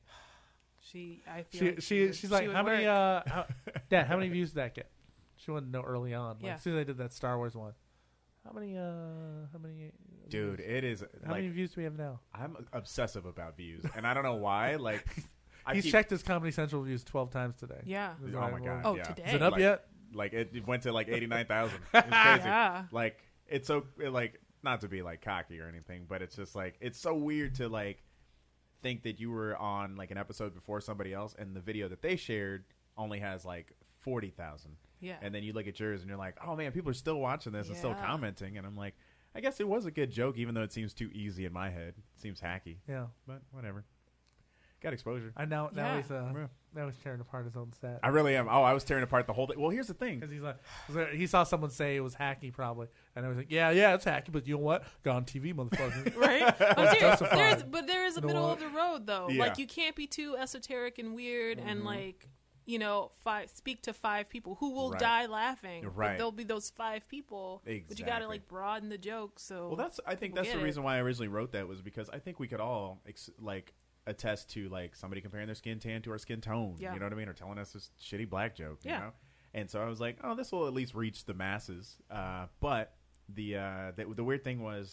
I feel She like would- she's like, would how many work. Dad, how many views did that get? She wanted to know early on. Like, Yeah. as soon as I did that Star Wars one. How many Dude, it is how many like views do we have now? I'm obsessive about views, and I don't know why. Like, I He's keep, checked his Comedy Central views 12 times today. Yeah. Is Oh what my I god! wrote. Oh, yeah. today. Is it up Like- yet? Like it went to like 89,000. It's crazy. Yeah. Like it's so like not to be like cocky or anything, but it's just like it's so weird to like think that you were on like an episode before somebody else, and the video that they shared only has like 40,000. Yeah. And then you look at yours and you're like, oh man, people are still watching this and still Yeah. commenting, and I'm like, I guess it was a good joke, even though it seems too easy in my head. It seems hacky, Yeah. but whatever. Got exposure. I now Yeah. he's tearing apart his own set. I really am. Oh, I was tearing apart the whole thing. Well, here's the thing. Because he's like, he saw someone say it was hacky, probably, and I was like, yeah, it's hacky, but you know what? Got on TV, motherfucker. Right? But justified. there is a You know middle what? of the road though. Yeah. Like you can't be too esoteric and weird and like speak to 5 people who will Right. die laughing. But Right. there'll be those 5 people. But you got to Exactly. like broaden the joke. So Well, I think people that's get the it. reason why I originally wrote that was because I think we could all attest to like somebody comparing their skin tan to our skin tone. Yeah. You know what I mean? Or telling us this shitty black joke. Yeah. You know? And so I was like, oh, this will at least reach the masses. But the weird thing was,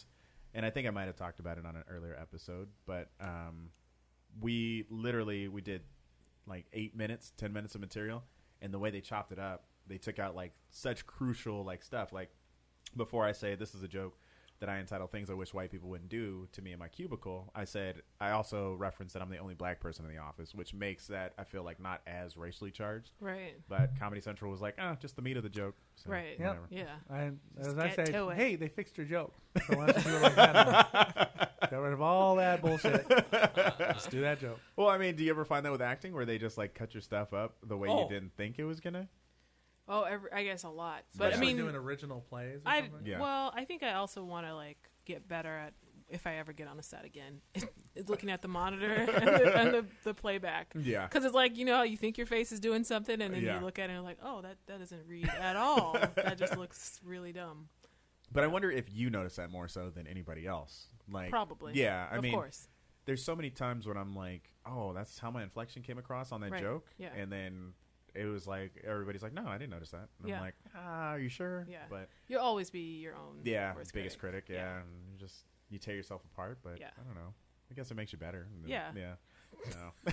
and I think I might have talked about it on an earlier episode, but we did like 8 minutes, 10 minutes of material, and the way they chopped it up, they took out like such crucial like stuff. Like before I say this is a joke that I entitled Things I Wish White People Wouldn't Do to me in my cubicle, I also referenced that I'm the only black person in the office, which makes that, I feel like, not as racially charged. Right. But Comedy Central was like, just the meat of the joke. So, Right. whatever. Yeah. As Just I get say, to it. hey, they fixed your joke. So why don't you do it like that now? Get rid of all that bullshit. Just do that joke. Well, I mean, do you ever find that with acting where they just like cut your stuff up the way you didn't think it was going to? Oh, I guess a lot. But Especially I mean, doing original plays or something. Yeah. well, I think I also want to like get better at, if I ever get on a set again, looking at the monitor and the playback. Yeah. Because it's like, you know, you think your face is doing something, and then Yeah. you look at it and you're like, oh, that doesn't read at all. That just looks really dumb. But I wonder if you notice that more so than anybody else. Like, Probably. Yeah. I Of mean, course. there's so many times when I'm like, oh, that's how my inflection came across on that Right. joke. Yeah. And then it was like, everybody's like, no, I didn't notice that. And Yeah. I'm like, are you sure? Yeah. But You'll always be your own worst biggest critic. Yeah. Yeah. And you tear yourself apart. But Yeah. I don't know. I guess it makes you better. And then- Yeah. Yeah. No.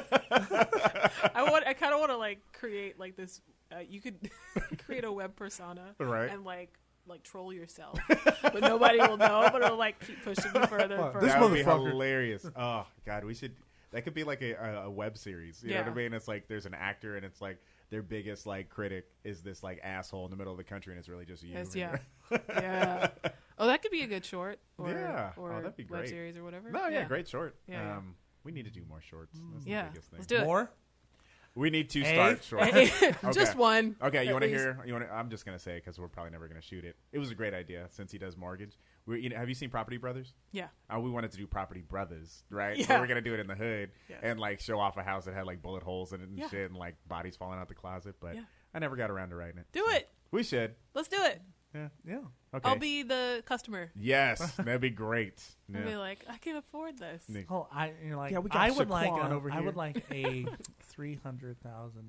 I kind of want to like create like this. You could create a web persona, Right. And like troll yourself, but nobody will know. But it'll like keep pushing you further and What? further. This That would be motherfucker. hilarious. Oh God, we should. That could be like a web series. You know what I Yeah. mean? It's like there's an actor, and it's like their biggest like critic is this like asshole in the middle of the country, and it's really just you. Yes, And yeah, you're- yeah. Oh, that could be a good short. Or, Yeah. or Oh, that'd be web great. series or whatever. No, yeah, great short. Yeah, yeah. We need to do more shorts. That's the Yeah, biggest thing. let's do it. More? We need to Eh? start shorts. Just one. Okay, you at want to least. hear? You want? I'm just gonna say because we're probably never gonna shoot it. It was a great idea since he does mortgage. Have you seen Property Brothers? Yeah. We wanted to do Property Brothers, right? Yeah. So we're gonna do it in the hood Yeah. and like show off a house that had like bullet holes in it and Yeah. shit, and like bodies falling out the closet. But Yeah. I never got around to writing it. Do So it. We should. Let's do it. Yeah. Yeah. Okay. I'll be the customer. Yes, that'd be great. I'll be Yeah. like, I can afford this. Nick. Oh, Yeah, we got I would like Shaquan over I here. would like a $300,000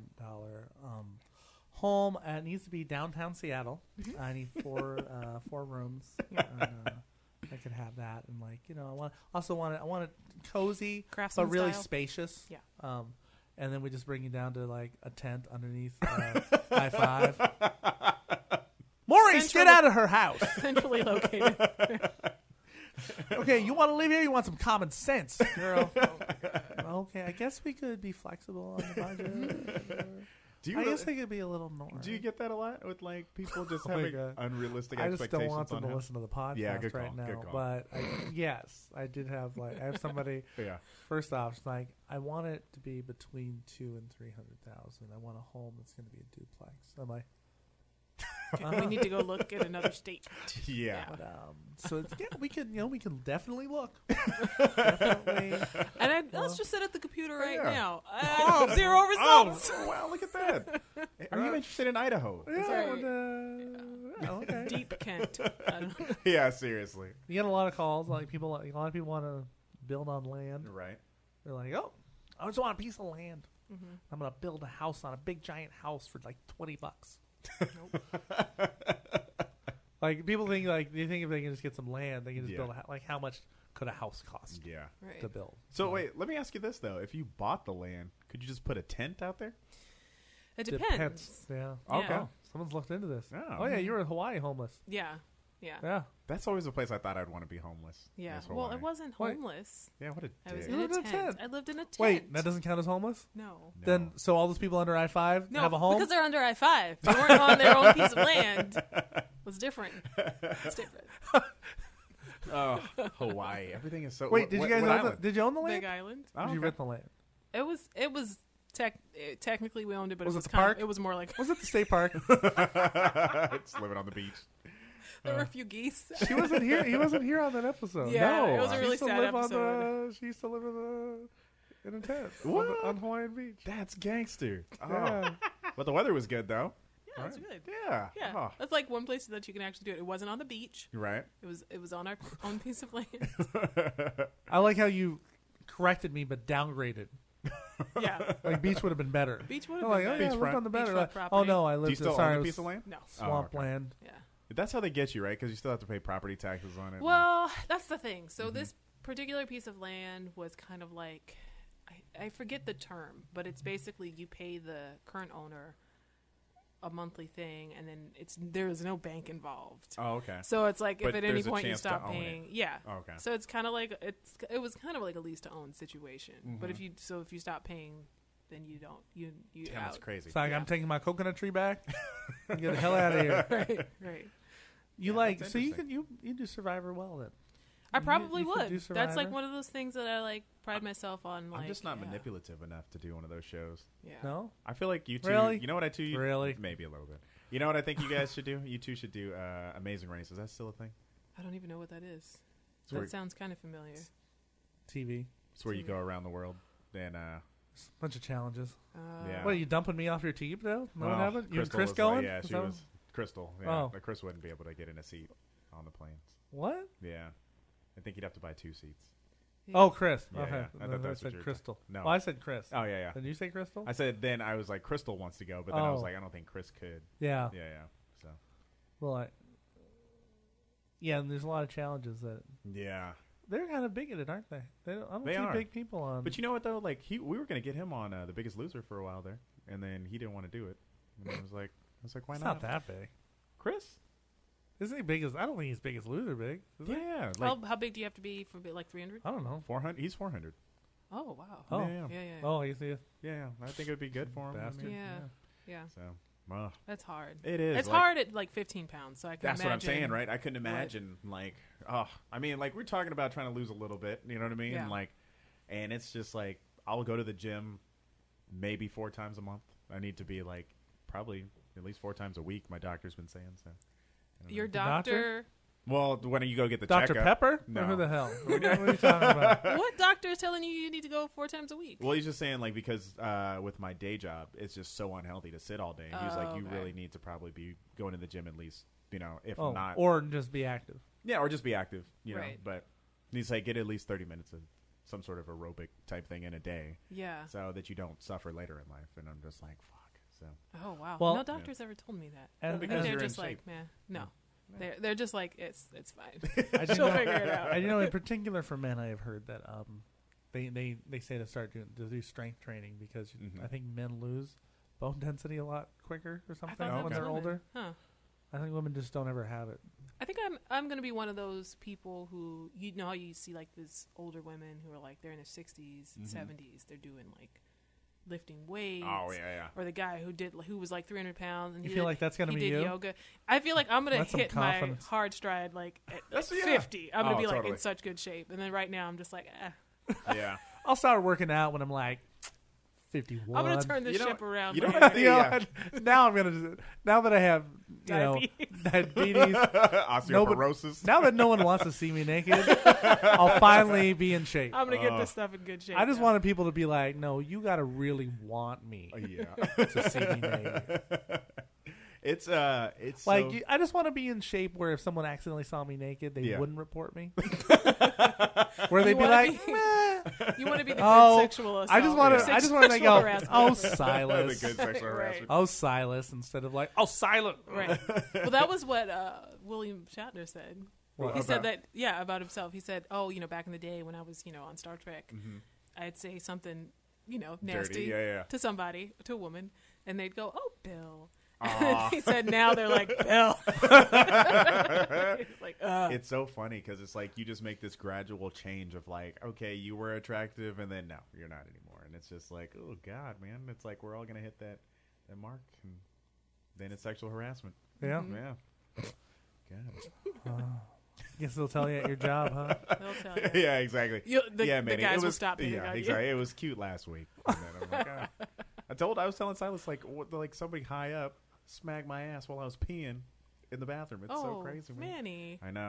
home. It needs to be downtown Seattle. Mm-hmm. I need four rooms. I could have that, and like I want it cozy, but Craftsman really style. spacious. Yeah. And then we just bring you down to like a tent underneath I-5. Maurice, Central- get out of her house. Centrally located. Okay, you want to live here? You want some common sense, girl? Okay, I guess we could be flexible on the budget. Do you? I really- guess they could be a little more. do you get that a lot with like people just Oh my having God. unrealistic I just expectations don't want them on to him? listen to the podcast Yeah, good right call, now. good call. But yes, I did have I have somebody. Yeah. First off, it's like I want it to be between $200,000 and $300,000. I want a home that's going to be a duplex. I'm like, We need to go look at another state. Yeah. but so it's, we can definitely look. Definitely. And let's just sit at the computer right Yeah. now. Zero results. Oh, wow, look at that. Are you interested in Idaho? Yeah, Sorry. yeah, okay. Deep Kent. I don't know. Yeah, seriously. You get a lot of calls. Like a lot of people want to build on land. Right. They're like, oh, I just want a piece of land. Mm-hmm. I'm gonna build a house on a big giant house for like $20. Like people think they think if they can just get some land, they can just Yeah. build like how much could a house cost Yeah. Right. to build? So wait, let me ask you this though: if you bought the land, could you just put a tent out there? It depends. Yeah. Yeah. Okay. Someone's looked into this. Oh. Oh yeah, you were in Hawaii homeless. Yeah. Yeah. Yeah. That's always a place I thought I'd want to be homeless. Yeah. is Well, Hawaii. it wasn't Wait. homeless. Yeah, what a I was dick. in You a lived in a tent. tent. I lived in a tent. Wait, that doesn't count as homeless. No. No. Then so all those people under I-5 No, have a home. because they're under I-5. They weren't on their own piece of land. It's different. It's different. Oh, Hawaii. Everything is so. Wait, did you guys what own island? did you own the land? Big Island. Oh, Did you okay. rent the land? It was technically we owned it, but Was it it was the kind park? Of, it was more like Was it the state park? Just living on the beach. there were a few geese. She wasn't here. He wasn't here on that episode. Yeah, No, it was a she really used to sad live episode. She used to live in a tent What? on Hawaiian Beach. That's gangster. Oh. Yeah. But the weather was good though. Yeah, it's good. Yeah. Yeah, Oh. that's like one place that you can actually do it. It wasn't on the beach. You're right. It was on our own piece of land. I like how you corrected me but downgraded. Yeah, Like beach would have been better. beach would I'm have like, been oh yeah, I better. lived on the better. Beachfront Like, oh property. no, I Do you lived. still sorry, own it a was piece of land? No. Swamp Oh, okay. land. Yeah. That's how they get you, right? Because you still have to pay property taxes on it. Well, that's the thing. So this particular piece of land was kind of like, I forget the term, but it's basically you pay the current owner a monthly thing, and then there's no bank involved. Oh, okay. So it's like But if at any there's a point you chance to stop own paying, it. yeah. Oh, okay. So it's kind of like it was kind of like a lease to own situation. But if you stop paying, then you don't you Damn, out. that's crazy. It's like Yeah. I'm taking my coconut tree back. Get the hell out of here. Right. You Yeah, like that's so you interesting. can you do Survivor well then. I probably you could would. do That's like Survivor? one of those things that I like pride myself on. Like, I'm just not yeah. manipulative enough to do one of those shows. Yeah. No, I feel like you two. Really? You know what I two? Really? Maybe a little bit. You know what I think you guys should do? You two should do Amazing Race. Is that still a thing? I don't even know what that is. It's where, That sounds kind of familiar. TV, it's where you go around the world. And It's a bunch of challenges. Yeah. What are you dumping me off your team though? No, well, what happened? You and Crystal Chris was going? Like, yeah, Is she that- was Crystal. Yeah, Oh. but Chris wouldn't be able to get in a seat on the planes. What? Yeah, I think you'd have to buy 2 seats. Oh, Chris. Yeah, okay, yeah. I Then thought that's what said you were Crystal. No. Well, I said Chris. Oh yeah, yeah. Did you say Crystal? I said then I was like Crystal wants to go, but then I was Oh. like I don't think Chris could. yeah. Yeah, yeah. So Well, yeah, and there's a lot of challenges that yeah. they're kind of bigoted, aren't they? I don't They see are. big people on. But you know what though? Like we were gonna get him on The Biggest Loser for a while there, and then he didn't want to do it. And I was like, why it's not? not that big. Chris? Isn't he big as? I don't think he's big as loser big. Is he? Yeah, like How big do you have to be for like 300? I don't know. 400. He's 400. Oh wow. Oh. Yeah, Yeah. Oh, you see, yeah. I think it would be good for him. I Bastard. mean, Yeah. So, well, That's hard. it is. It's like, hard at like 15 pounds, so I can That's imagine. what I'm saying, right? I couldn't imagine, like, I mean, like, we're talking about trying to lose a little bit, you know what I mean? Yeah. Like, and it's just like, I'll go to the gym maybe 4 times a month. I need to be, like, probably at least 4 times a week, my doctor's been saying, so. I don't Your know. doctor. Well, when you go get the Dr. checkup. Pepper? No. Or who the hell? What are you talking about? What doctor is telling you need to go 4 times a week? Well, he's just saying, like, because with my day job, it's just so unhealthy to sit all day. And he's like, you okay. really need to probably be going to the gym at least, you know, if Oh, not. or just be active. Yeah, or just be active, you know. Right. But he's like, get at least 30 minutes of some sort of aerobic type thing in a day Yeah. so that you don't suffer later in life. And I'm just like, fuck. So Oh wow. Well- no doctor's ever told me that. And, I think because they're you're in just like, shape. man, no. They're just like it's fine. I do She'll know, figure it out. I know in particular for men, I have heard that they say to start to do strength training because Mhm. I think men lose bone density a lot quicker or I something thought that when was they're women. older. Huh. I think women just don't ever have it. I think I'm gonna be one of those people who, you know how you see like these older women who are like they're in their 60s, Mhm. 70s, they're doing like lifting weights. oh yeah. Or the guy who was like 300 pounds and You he feel did, like that's gonna he be did you? yoga. I feel like I'm gonna That's some hit my confidence. hard stride like at That's- yeah. 50. I'm gonna Oh, be like totally. in such good shape, and then right now I'm just like, Yeah. I'll start working out when I'm like 51. I'm gonna turn this You know- ship around. you know later. what I think? You know, Yeah. now I'm gonna. Now that I have diabetes. Osteoporosis. Now that no one wants to see me naked, I'll finally be in shape. I'm gonna get this stuff in good shape. I just now. wanted people to be like, no, you got to really want me Yeah. to see me naked. It's Like, so, I just want to be in shape where if someone accidentally saw me naked, they Yeah. wouldn't report me. Where they'd You be wanna like, be- meh. You want to be the Oh, good sexual assault. I just want or to. I just sexual want to go. harassment. Oh, the Silas. good sexual Right. harassment. Oh, Silas. Instead of like, oh, Silent. Right. Well, that was what William Shatner said. What, He said about- that, about himself. He said, oh, back in the day when I was, on Star Trek, I'd say something, nasty yeah. to somebody, to a woman, and they'd go, oh, Bill. Aw. He said, now they're like, Bill. It's like, It's so funny because it's like you just make this gradual change of like, okay, you were attractive, and then no, you're not anymore, and it's just like, oh god, man, it's like we're all gonna hit that mark, and then it's sexual harassment. Yeah. Yeah. God. Guess they'll tell you at your job, huh? they'll tell you. Yeah, exactly. The Manny, guys it will was, stop hitting yeah, on you. exactly. It was cute last week. And then I'm like, I was telling Silas like somebody high up smacked my ass while I was peeing in the bathroom. It's so crazy, man. Manny. I know.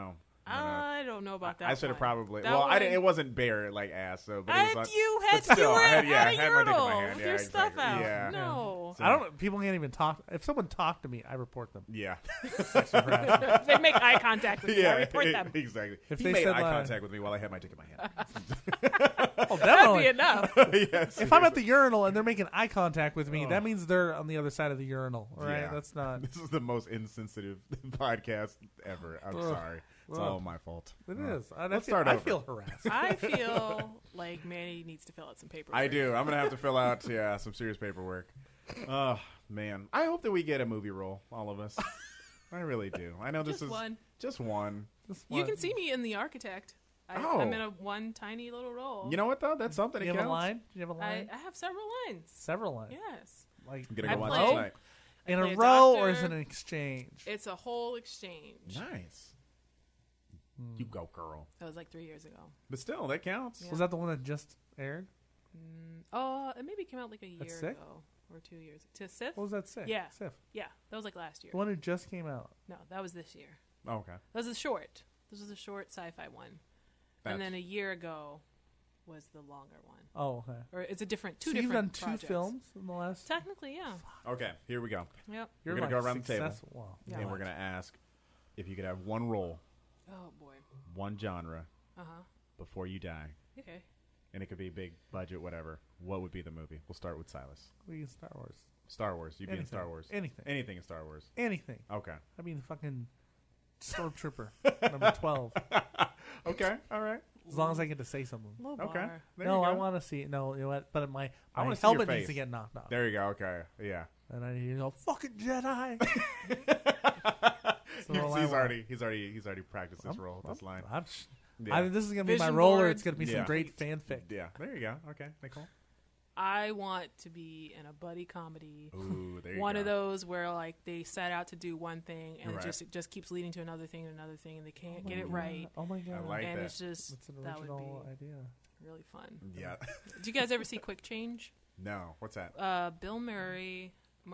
I don't know about that. I should have one. probably. That Well, I one- didn't, it wasn't bare like ass, so. But it was on, you had but still, you were I had, at yeah, a I had my dick in my urinal hand. with Yeah, your stuff exactly. out. Yeah. No, I don't. People can't even talk. If someone talked to me, I report them. Yeah. if they make eye contact with you, I yeah. report them. Exactly. If He they made said, eye like- contact with me while I had my dick in my hand. Oh, That'd definitely. be enough. Yes. If I'm at the urinal and they're making eye contact with me, that means they're on the other side of the urinal, right? Yeah. That's not. This is the most insensitive podcast ever. I'm Ugh. sorry. It's Ugh. all my fault. It Ugh. is. I Let's feel, start I over. feel harassed. I feel like Manny needs to fill out some paperwork. I do. I'm gonna have to fill out some serious paperwork. Oh man, I hope that we get a movie role, all of us. I really do. I know this Just is one. just one. Just You one. can see me in The Architect. Oh. I'm in a one tiny little role. You know what though? That's something. Do It you have a counts. line? Do you have a line? I have several lines. Several lines. Yes. Like I'm gonna I go watch play- it tonight. in play a a row, or doctor. is it an exchange? It's a whole exchange. Nice. You go, girl. That was like 3 years ago. But still, that counts. Yeah. Was that the one that just aired? It maybe came out like a year That's sick? ago or 2 years. To Sif? What was that? Sif? Yeah. Sif. Yeah, that was like last year. The one who just came out. No, that was this year. Oh, okay. That was a short. This was a short sci-fi one. And then a year ago was the longer one. Oh, okay. Or it's a different, two So you've different done projects. two films in the last. Technically, yeah. Okay, here we go. Yep. You're gonna like go around the table. successful. Wow. Yeah. And we're gonna ask if you could have one role, Oh boy. one genre Uh-huh. before you die, Okay. and it could be big budget, whatever. What would be the movie? We'll start with Silas. We can Star Wars. Star Wars. You'd be in Anything. Star Wars. Anything. Anything in Star Wars. Anything. Okay. I mean, fucking Stormtrooper number 12. Okay. All right. As long as I get to say something. Low Okay. bar. There No, you I go. want to see. No, you know what? But my I wanna see helmet your needs to face. get knocked off. There you go. Okay. Yeah. And I need to go, fucking Jedi. So he's all I want- already practiced this role, this line. Yeah. Either this is going to be my Vision role or board. it's going to be Yeah. some great fanfic. Yeah. There you go. Okay. Nicole. I want to be in a buddy comedy. Ooh, there you One go. of those where like they set out to do one thing and Right. it just keeps leading to another thing and another thing and they can't get it right. Oh my god. like And that. it's just That's an that would original be idea. really fun. Yeah. Do you guys ever see Quick Change? No. What's that? Bill Murray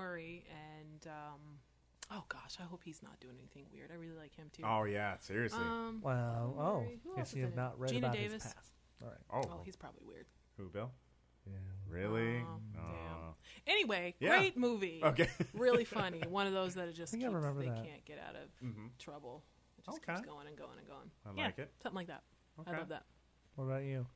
and oh gosh, I hope he's not doing anything weird. I really like him too. Oh yeah. Seriously. Well, Bill oh, Murray. Who else guess is you have in it? not read Gina about Davis. his past. All right. Oh, he's probably weird. Who? Bill? Yeah. Really? Oh, Oh. damn. Anyway, Yeah. great movie. Okay. Really funny. One of those that it just I think I keeps, remember they that. can't get out of Mhm. trouble. It just Okay. keeps going and going and going. I Yeah, like it. Something like that. Okay. I love that. What about you?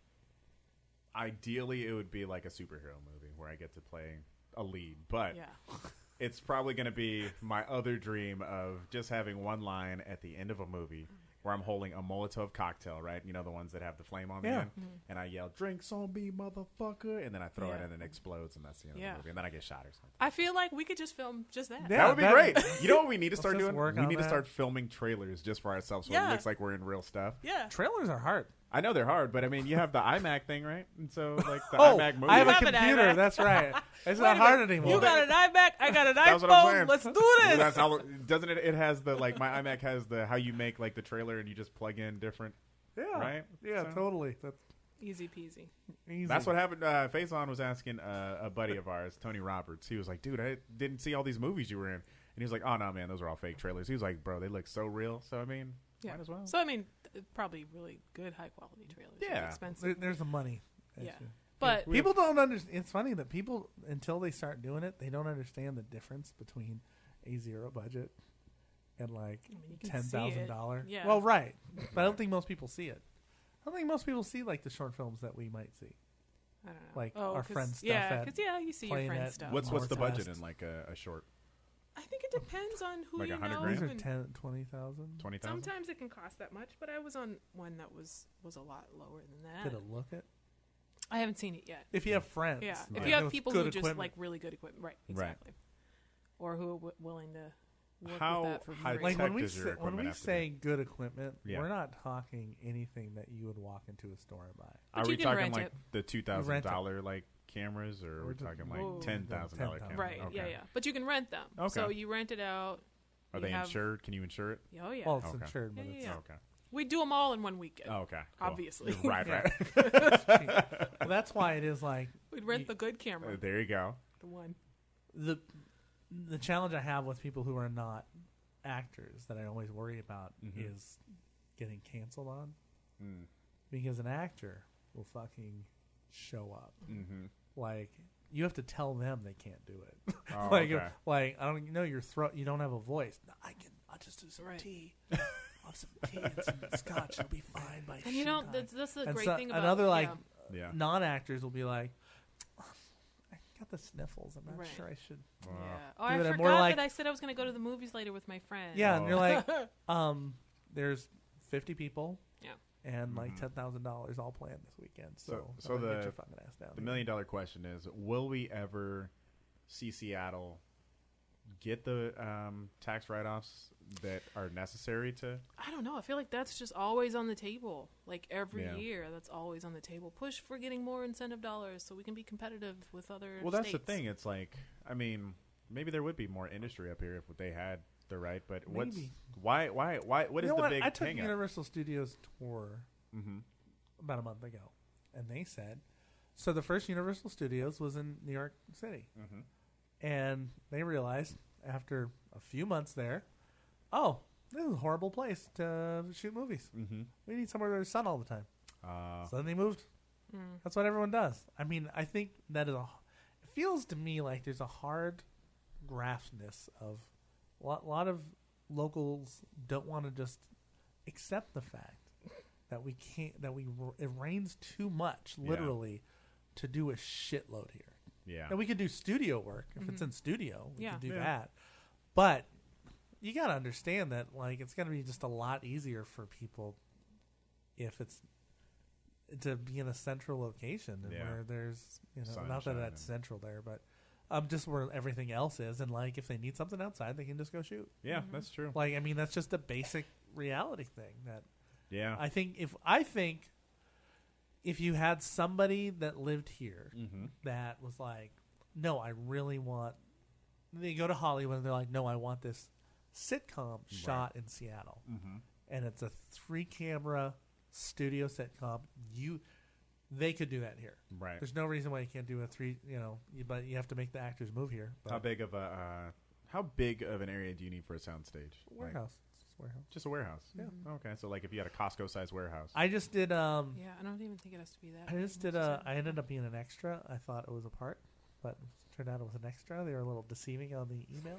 Ideally, it would be like a superhero movie where I get to play a lead, but Yeah. it's probably going to be my other dream of just having one line at the end of a movie where I'm holding a Molotov cocktail, right? You know, the ones that have the flame on the Yeah. end? And I yell, "Drinks on me, motherfucker," and then I throw it Yeah. and it explodes, and that's the end of Yeah. the movie. And then I get shot or something. I feel like we could just film just that. Yeah. That would be that- great. You know what we need to Let's start just doing? work We on need to that. start filming trailers just for ourselves so it Yeah. looks like we're in real stuff. Yeah. Trailers are hard. I know they're hard, but I mean, you have the iMac thing, right? And so, like, the Oh, iMac movie. I have a You have an computer. iMac. That's right. It's Wait not a hard minute. anymore. You got an iMac. I got an That's what I'm iPhone. saying. Let's do Well, this. that's how, doesn't it? It has the like my iMac has the how you make like the trailer and you just plug in different. Yeah. Right? Yeah, So- totally. That's Easy peasy. easy. That's what happened. Faison was asking a buddy of ours, Tony Roberts. He was like, "Dude, I didn't see all these movies you were in," and he was like, "Oh no, man, those are all fake trailers." He was like, "Bro, they look so real." So I mean, Yeah. might as well. So I mean, probably really good, high quality trailers. They're Yeah. Expensive. There's the money. Yeah. issue. But People don't understand. It's funny that people, until they start doing it, they don't understand the difference between a zero budget and like I mean, you can $10,000. see it. Yeah. Well, right, but I don't think most people see it. I don't think most people see like the short films that we might see. I don't know. like, oh, our 'cause- friends' stuff Yeah, at because you see your playing friends' at- stuff. What's the More budget fast. in like a short? I think it depends on who Like you 100 know. grand? These are and 10, 20,000. 20,000? Sometimes it can cost that much, but I was on one that was a lot lower than that. Get a look at. I haven't seen it yet. If you have friends, Yeah, if like, you have with people good who just equipment. like really good equipment, right? Right. Exactly. Or who are willing to work How with that for high free. Like tech when we does your say, when equipment we have to say good equipment, Yeah. we're not talking anything that you would walk into a store and buy. Are But we you can talking rent like it. the Rent it. $2,000 like cameras, or are we We're just- talking like Whoa. $10,000 $10,000. cameras? Right? Okay. Yeah, yeah. But you can rent them. Okay. So you rent it out. Are You they have- insured? Can you insure it? Oh yeah. Well, it's Okay. insured, but Yeah, it's yeah. Okay. We do them all in one weekend. Oh, okay. Cool. Obviously. Right. Yeah. Right. well, that's why it is like We'd rent the good camera. There you go. The one. the challenge I have with people who are not actors that I always worry about Mhm. is getting canceled on Mm. because an actor will fucking show up. Mm-hmm. Like, you have to tell them they can't do it. Oh, like, okay. like, I don't know your throat. You don't have a voice. No, I'll just do some Right. tea. I'll have some tea and some scotch. It'll be fine by And you know, showtime." that's the And great so- thing about another like yeah. Yeah. non-actors will be like, I got the sniffles. I'm not Right. sure I should. Yeah. Wow. Oh, I Do it at forgot more like- that I said I was going to go to the movies later with my friend. Yeah, and Oh. you're like, there's 50 people. Yeah. And like Mhm. $10,000 all planned this weekend. So, So I'm gonna get the- your fucking ass down. The here. $1 million question is: will we ever see Seattle get the tax write-offs that are necessary to? I don't know. I feel like that's just always on the table. Like every Yeah. year, that's always on the table. Push for getting more incentive dollars so we can be competitive with other Well, that's states. the thing. It's like, I mean, maybe there would be more industry up here if they had the right. But what's Maybe. why? What is You know the what? big I took hang-up? Universal Studios tour Mm-hmm. about a month ago, and they said, so the first Universal Studios was in New York City, Mm-hmm. and they realized after a few months there, oh, this is a horrible place to shoot movies. Mm-hmm. We need somewhere there's sun all the time. So then they moved. Mm. That's what everyone does. I mean, I think that is it feels to me like there's a hard graftness of a lot of locals don't want to just accept the fact that we can't, it rains too much, Yeah. literally, to do a shitload here. Yeah. And we could do studio work if it's in studio. We Yeah. could do Yeah. that. But you got to understand that, like, it's going to be just a lot easier for people if it's to be in a central location and Yeah. where there's, not that Sunshine that's and- central there, but just where everything else is. And, like, if they need something outside, they can just go shoot. Yeah, that's true. Like, I mean, that's just a basic reality thing that Yeah. I think if you had somebody that lived here Mm-hmm. that was like, no, I really want. They go to Hollywood and they're like, no, I want this sitcom shot in Seattle, Mm-hmm. and it's a 3-camera studio sitcom. They could do that here. Right. There's no reason why you can't do a 3. But you have to make the actors move here. But How big of an area do you need for a soundstage? Like, warehouse? It's just a warehouse. just a warehouse. Yeah. Okay. So like if you had a Costco-sized warehouse. I just did. Yeah, I don't even think it has to be that. I just did I ended up being an extra. I thought it was a part, but it turned out it was an extra. They were a little deceiving on the email.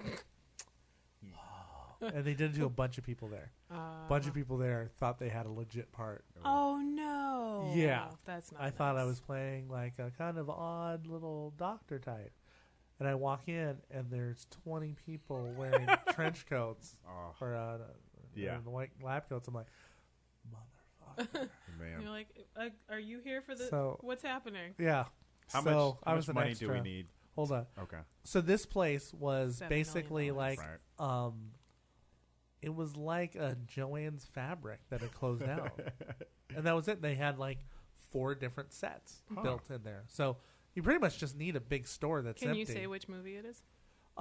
And they did it to a bunch of people there. A bunch of people there thought they had a legit part. Oh no! Yeah. That's not. I thought I nice. was playing like a kind of odd little doctor type. And I walk in and there's 20 people wearing trench coats Oh, or Yeah. and white lab coats. I'm like, motherfucker. You're man. like, are you here for the? So- what's happening? Yeah. How So I much was an money do we extra. need? Hold on. Okay. So this place was 7 basically million like Right. it was like a Joann's Fabric that had closed down. And that was it. They had like 4 different sets Huh. built in there. So you pretty much just need a big store that's Can empty. you say which movie it is?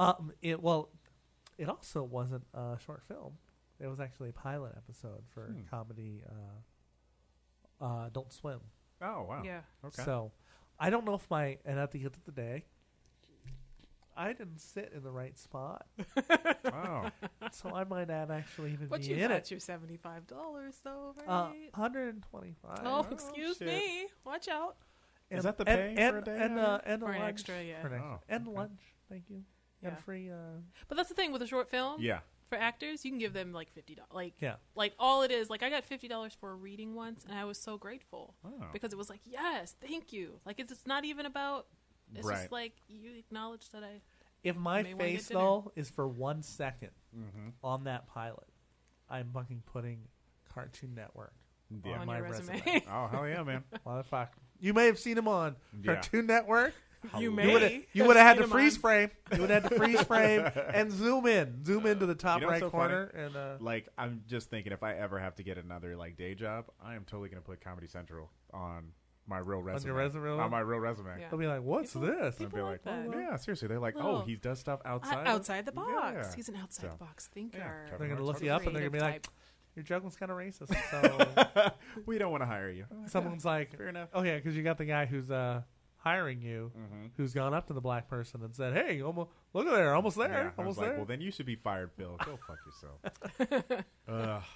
It also wasn't a short film. It was actually a pilot episode for comedy Adult Swim. Oh wow. Yeah. Okay. So I don't know if and at the end of the day, I didn't sit in the right spot. Oh. So I might not actually even But be you in got it. your $75 though, right? 125. Oh, oh, excuse shit. me. Watch out. Is that the pay for a day? And For a an lunch extra, yeah. for an extra. Oh, And okay. lunch. Thank you. Got Yeah. a free. But that's the thing with a short film. Yeah. For actors, you can give them like $50. Yeah. Like all it is. Like I got $50 for a reading once, and I was so grateful Oh. because it was like, yes, thank you. Like it's not even about. It's Right. just like you acknowledge that I. If my May wanna get face dinner. though is for 1 second Mm-hmm. on that pilot, I'm fucking putting Cartoon Network Yeah. On my your resume. Oh hell yeah, man. Motherfucker. You may have seen him on Yeah. Cartoon Network. You Hello. may. You would have had seen to him freeze on- frame. You would have had to freeze frame and zoom into the top You know what's right so corner. And Like I'm just thinking, if I ever have to get another like day job, I am totally gonna put Comedy Central on my real resume. your resume? On my real resume. Yeah. they'll be like, "What's People- this?" people They'll be like like, that. oh, yeah, seriously. They're like, Little- oh, he does stuff outside. Outside the box. Yeah. He's an outside So, the box thinker. yeah, They're gonna Right. look you up and they're gonna be like, Creative "Your joke was kind of racist." So We don't want to hire you. someone's like, Fair enough. "Oh yeah," because you got the guy who's hiring you, Mm-hmm. who's gone up to the black person and said, "Hey, almost look at there, almost there, Yeah, I was almost like, there." well, then you should be fired, Phil. Go fuck yourself. Ugh,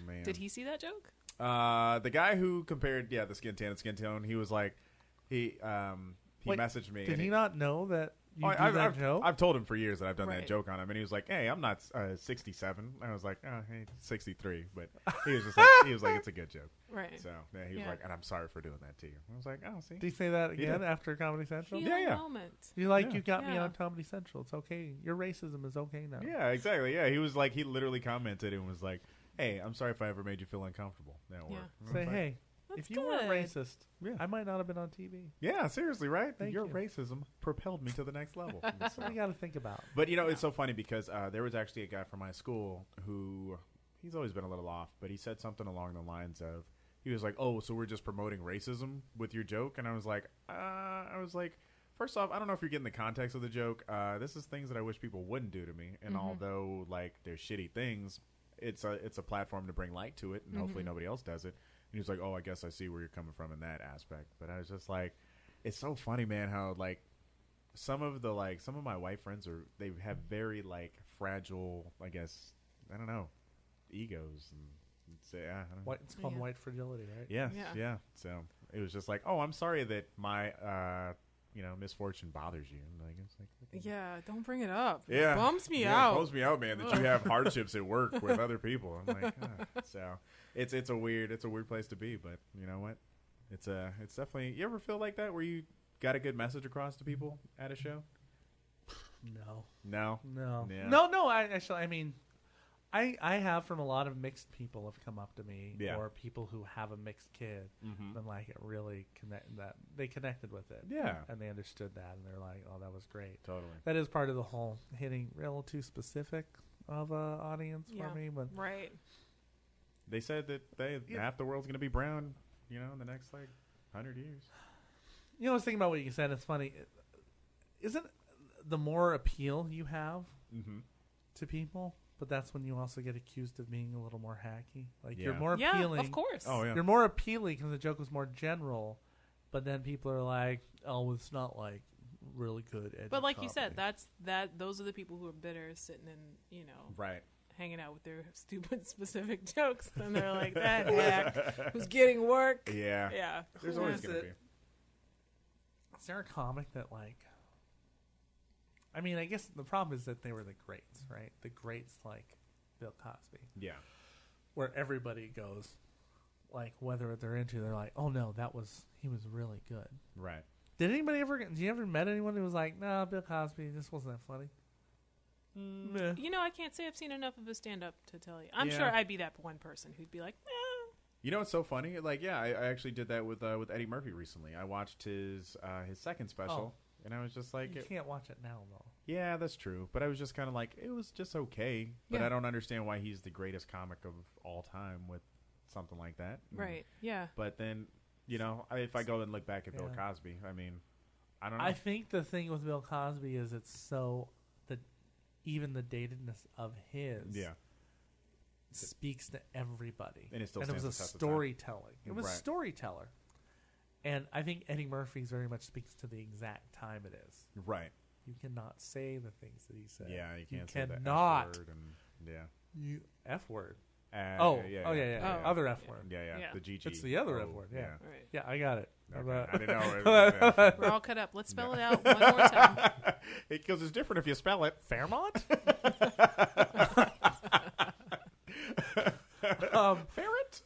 man. Did he see that joke? The guy who compared the skin tan and skin tone, he was like he Wait, messaged me. Did and he not know that you do I've, that I've, joke? I've told him for years that I've done Right. that joke on him, and he was like, "Hey, I'm not 67." I was like, "Oh, hey, 63," but he was just like, "It's a good joke." Right. So he was Yeah. like, "And I'm sorry for doing that to you." I was like, "Oh, see." Did he say that He again did. after Comedy Central? Healing Yeah. moment. You like Yeah. you got me Yeah. on Comedy Central. It's okay. Your racism is okay now. Yeah, exactly. Yeah, he was like, he literally commented and was like, "Hey, I'm sorry if I ever made you feel uncomfortable." That Yeah. work. And I Say was like, hey, That's if you weren't good. racist, Yeah. I might not have been on TV. Yeah, seriously, right? Thank Your you. racism propelled me to the next level. That's what you got to think about. But it's so funny because there was actually a guy from my school who he's always been a little off, but he said something along the lines of, he was like, "Oh, so we're just promoting racism with your joke?" And I was like, first off, I don't know if you're getting the context of the joke. This is things that I wish people wouldn't do to me, and although like they're shitty things, it's a platform to bring light to it, and hopefully nobody else does it. And he was like, "Oh, I guess I see where you're coming from in that aspect." But I was just like, it's so funny, man, how like some of my white friends they have very like fragile, I guess, I don't know, egos and say, I don't know. White, it's called Yeah. white fragility, right? Yeah, Yeah. yeah. So it was just like, "Oh, I'm sorry that my misfortune bothers you." And like it's like, Yeah, don't bring it up. yeah, It bums me yeah, out. It bums me out, man, that you have hardships at work with other people. I'm like, so it's a weird place to be, but you know what? It's definitely. You ever feel like that where you got a good message across to people at a show? No, No, no, Yeah. no. I mean, I have from a lot of mixed people have come up to me, Yeah. or people who have a mixed kid, and like it really they connected with it, Yeah. and they understood that, and they're like, "Oh, that was great." totally. That is part of the whole hitting real too specific of a audience Yeah. for me, but Right. They said that half the world's gonna be brown, in the next like 100 years. I was thinking about what you said. It's funny. Isn't the more appeal you have Mm-hmm. to people, but that's when you also get accused of being a little more hacky. Like Yeah. you're more Yeah, appealing. of course. Oh yeah. You're more appealing because the joke was more general, but then people are like, "Oh, it's not like really good." edgy But like you said, comedy." those are the people who are bitter, sitting and Right. hanging out with their stupid specific jokes, and they're like, "That hack who's getting work." Yeah. Yeah. There's Who always is gonna it? be. Is there a comic that like? I mean, I guess the problem is that they were the greats, right? The greats like Bill Cosby, Yeah. where everybody goes, like whether they're into, they're like, "Oh no, he was really good." Right. Did anybody did you ever met anyone who was like, "Nah, Bill Cosby, this wasn't that funny"? Meh. I can't say I've seen enough of his stand-up to tell you. I'm Yeah. sure I'd be that one person who'd be like, You know what's so funny? Like, yeah, I actually did that with Eddie Murphy recently. I watched his second special, and I was just like, You can't watch it now though. yeah, that's true. But I was just kind of like, it was just okay. But Yeah. I don't understand why he's the greatest comic of all time with something like that. right, yeah. But then, if I go and look back at Bill Yeah. Cosby, I mean, I don't know. I think the thing with Bill Cosby is it's so even the datedness of his yeah. speaks to everybody, And it still was stands a the test of time. storytelling. It was Right. storyteller, and I think Eddie Murphy's very much speaks to the exact time it is. Right. You cannot say the things that he said. Yeah, you can't say the F cannot. word and, yeah. You F word. Yeah. Yeah. Oh. Other F word. Yeah. Yeah. The GG. It's the other Oh, F word. Yeah. Right. Yeah, I got it. Okay. Uh, I didn't know. We're all cut up. Let's spell it out one more time. Because it's different if you spell it. Fairmont. Ferret?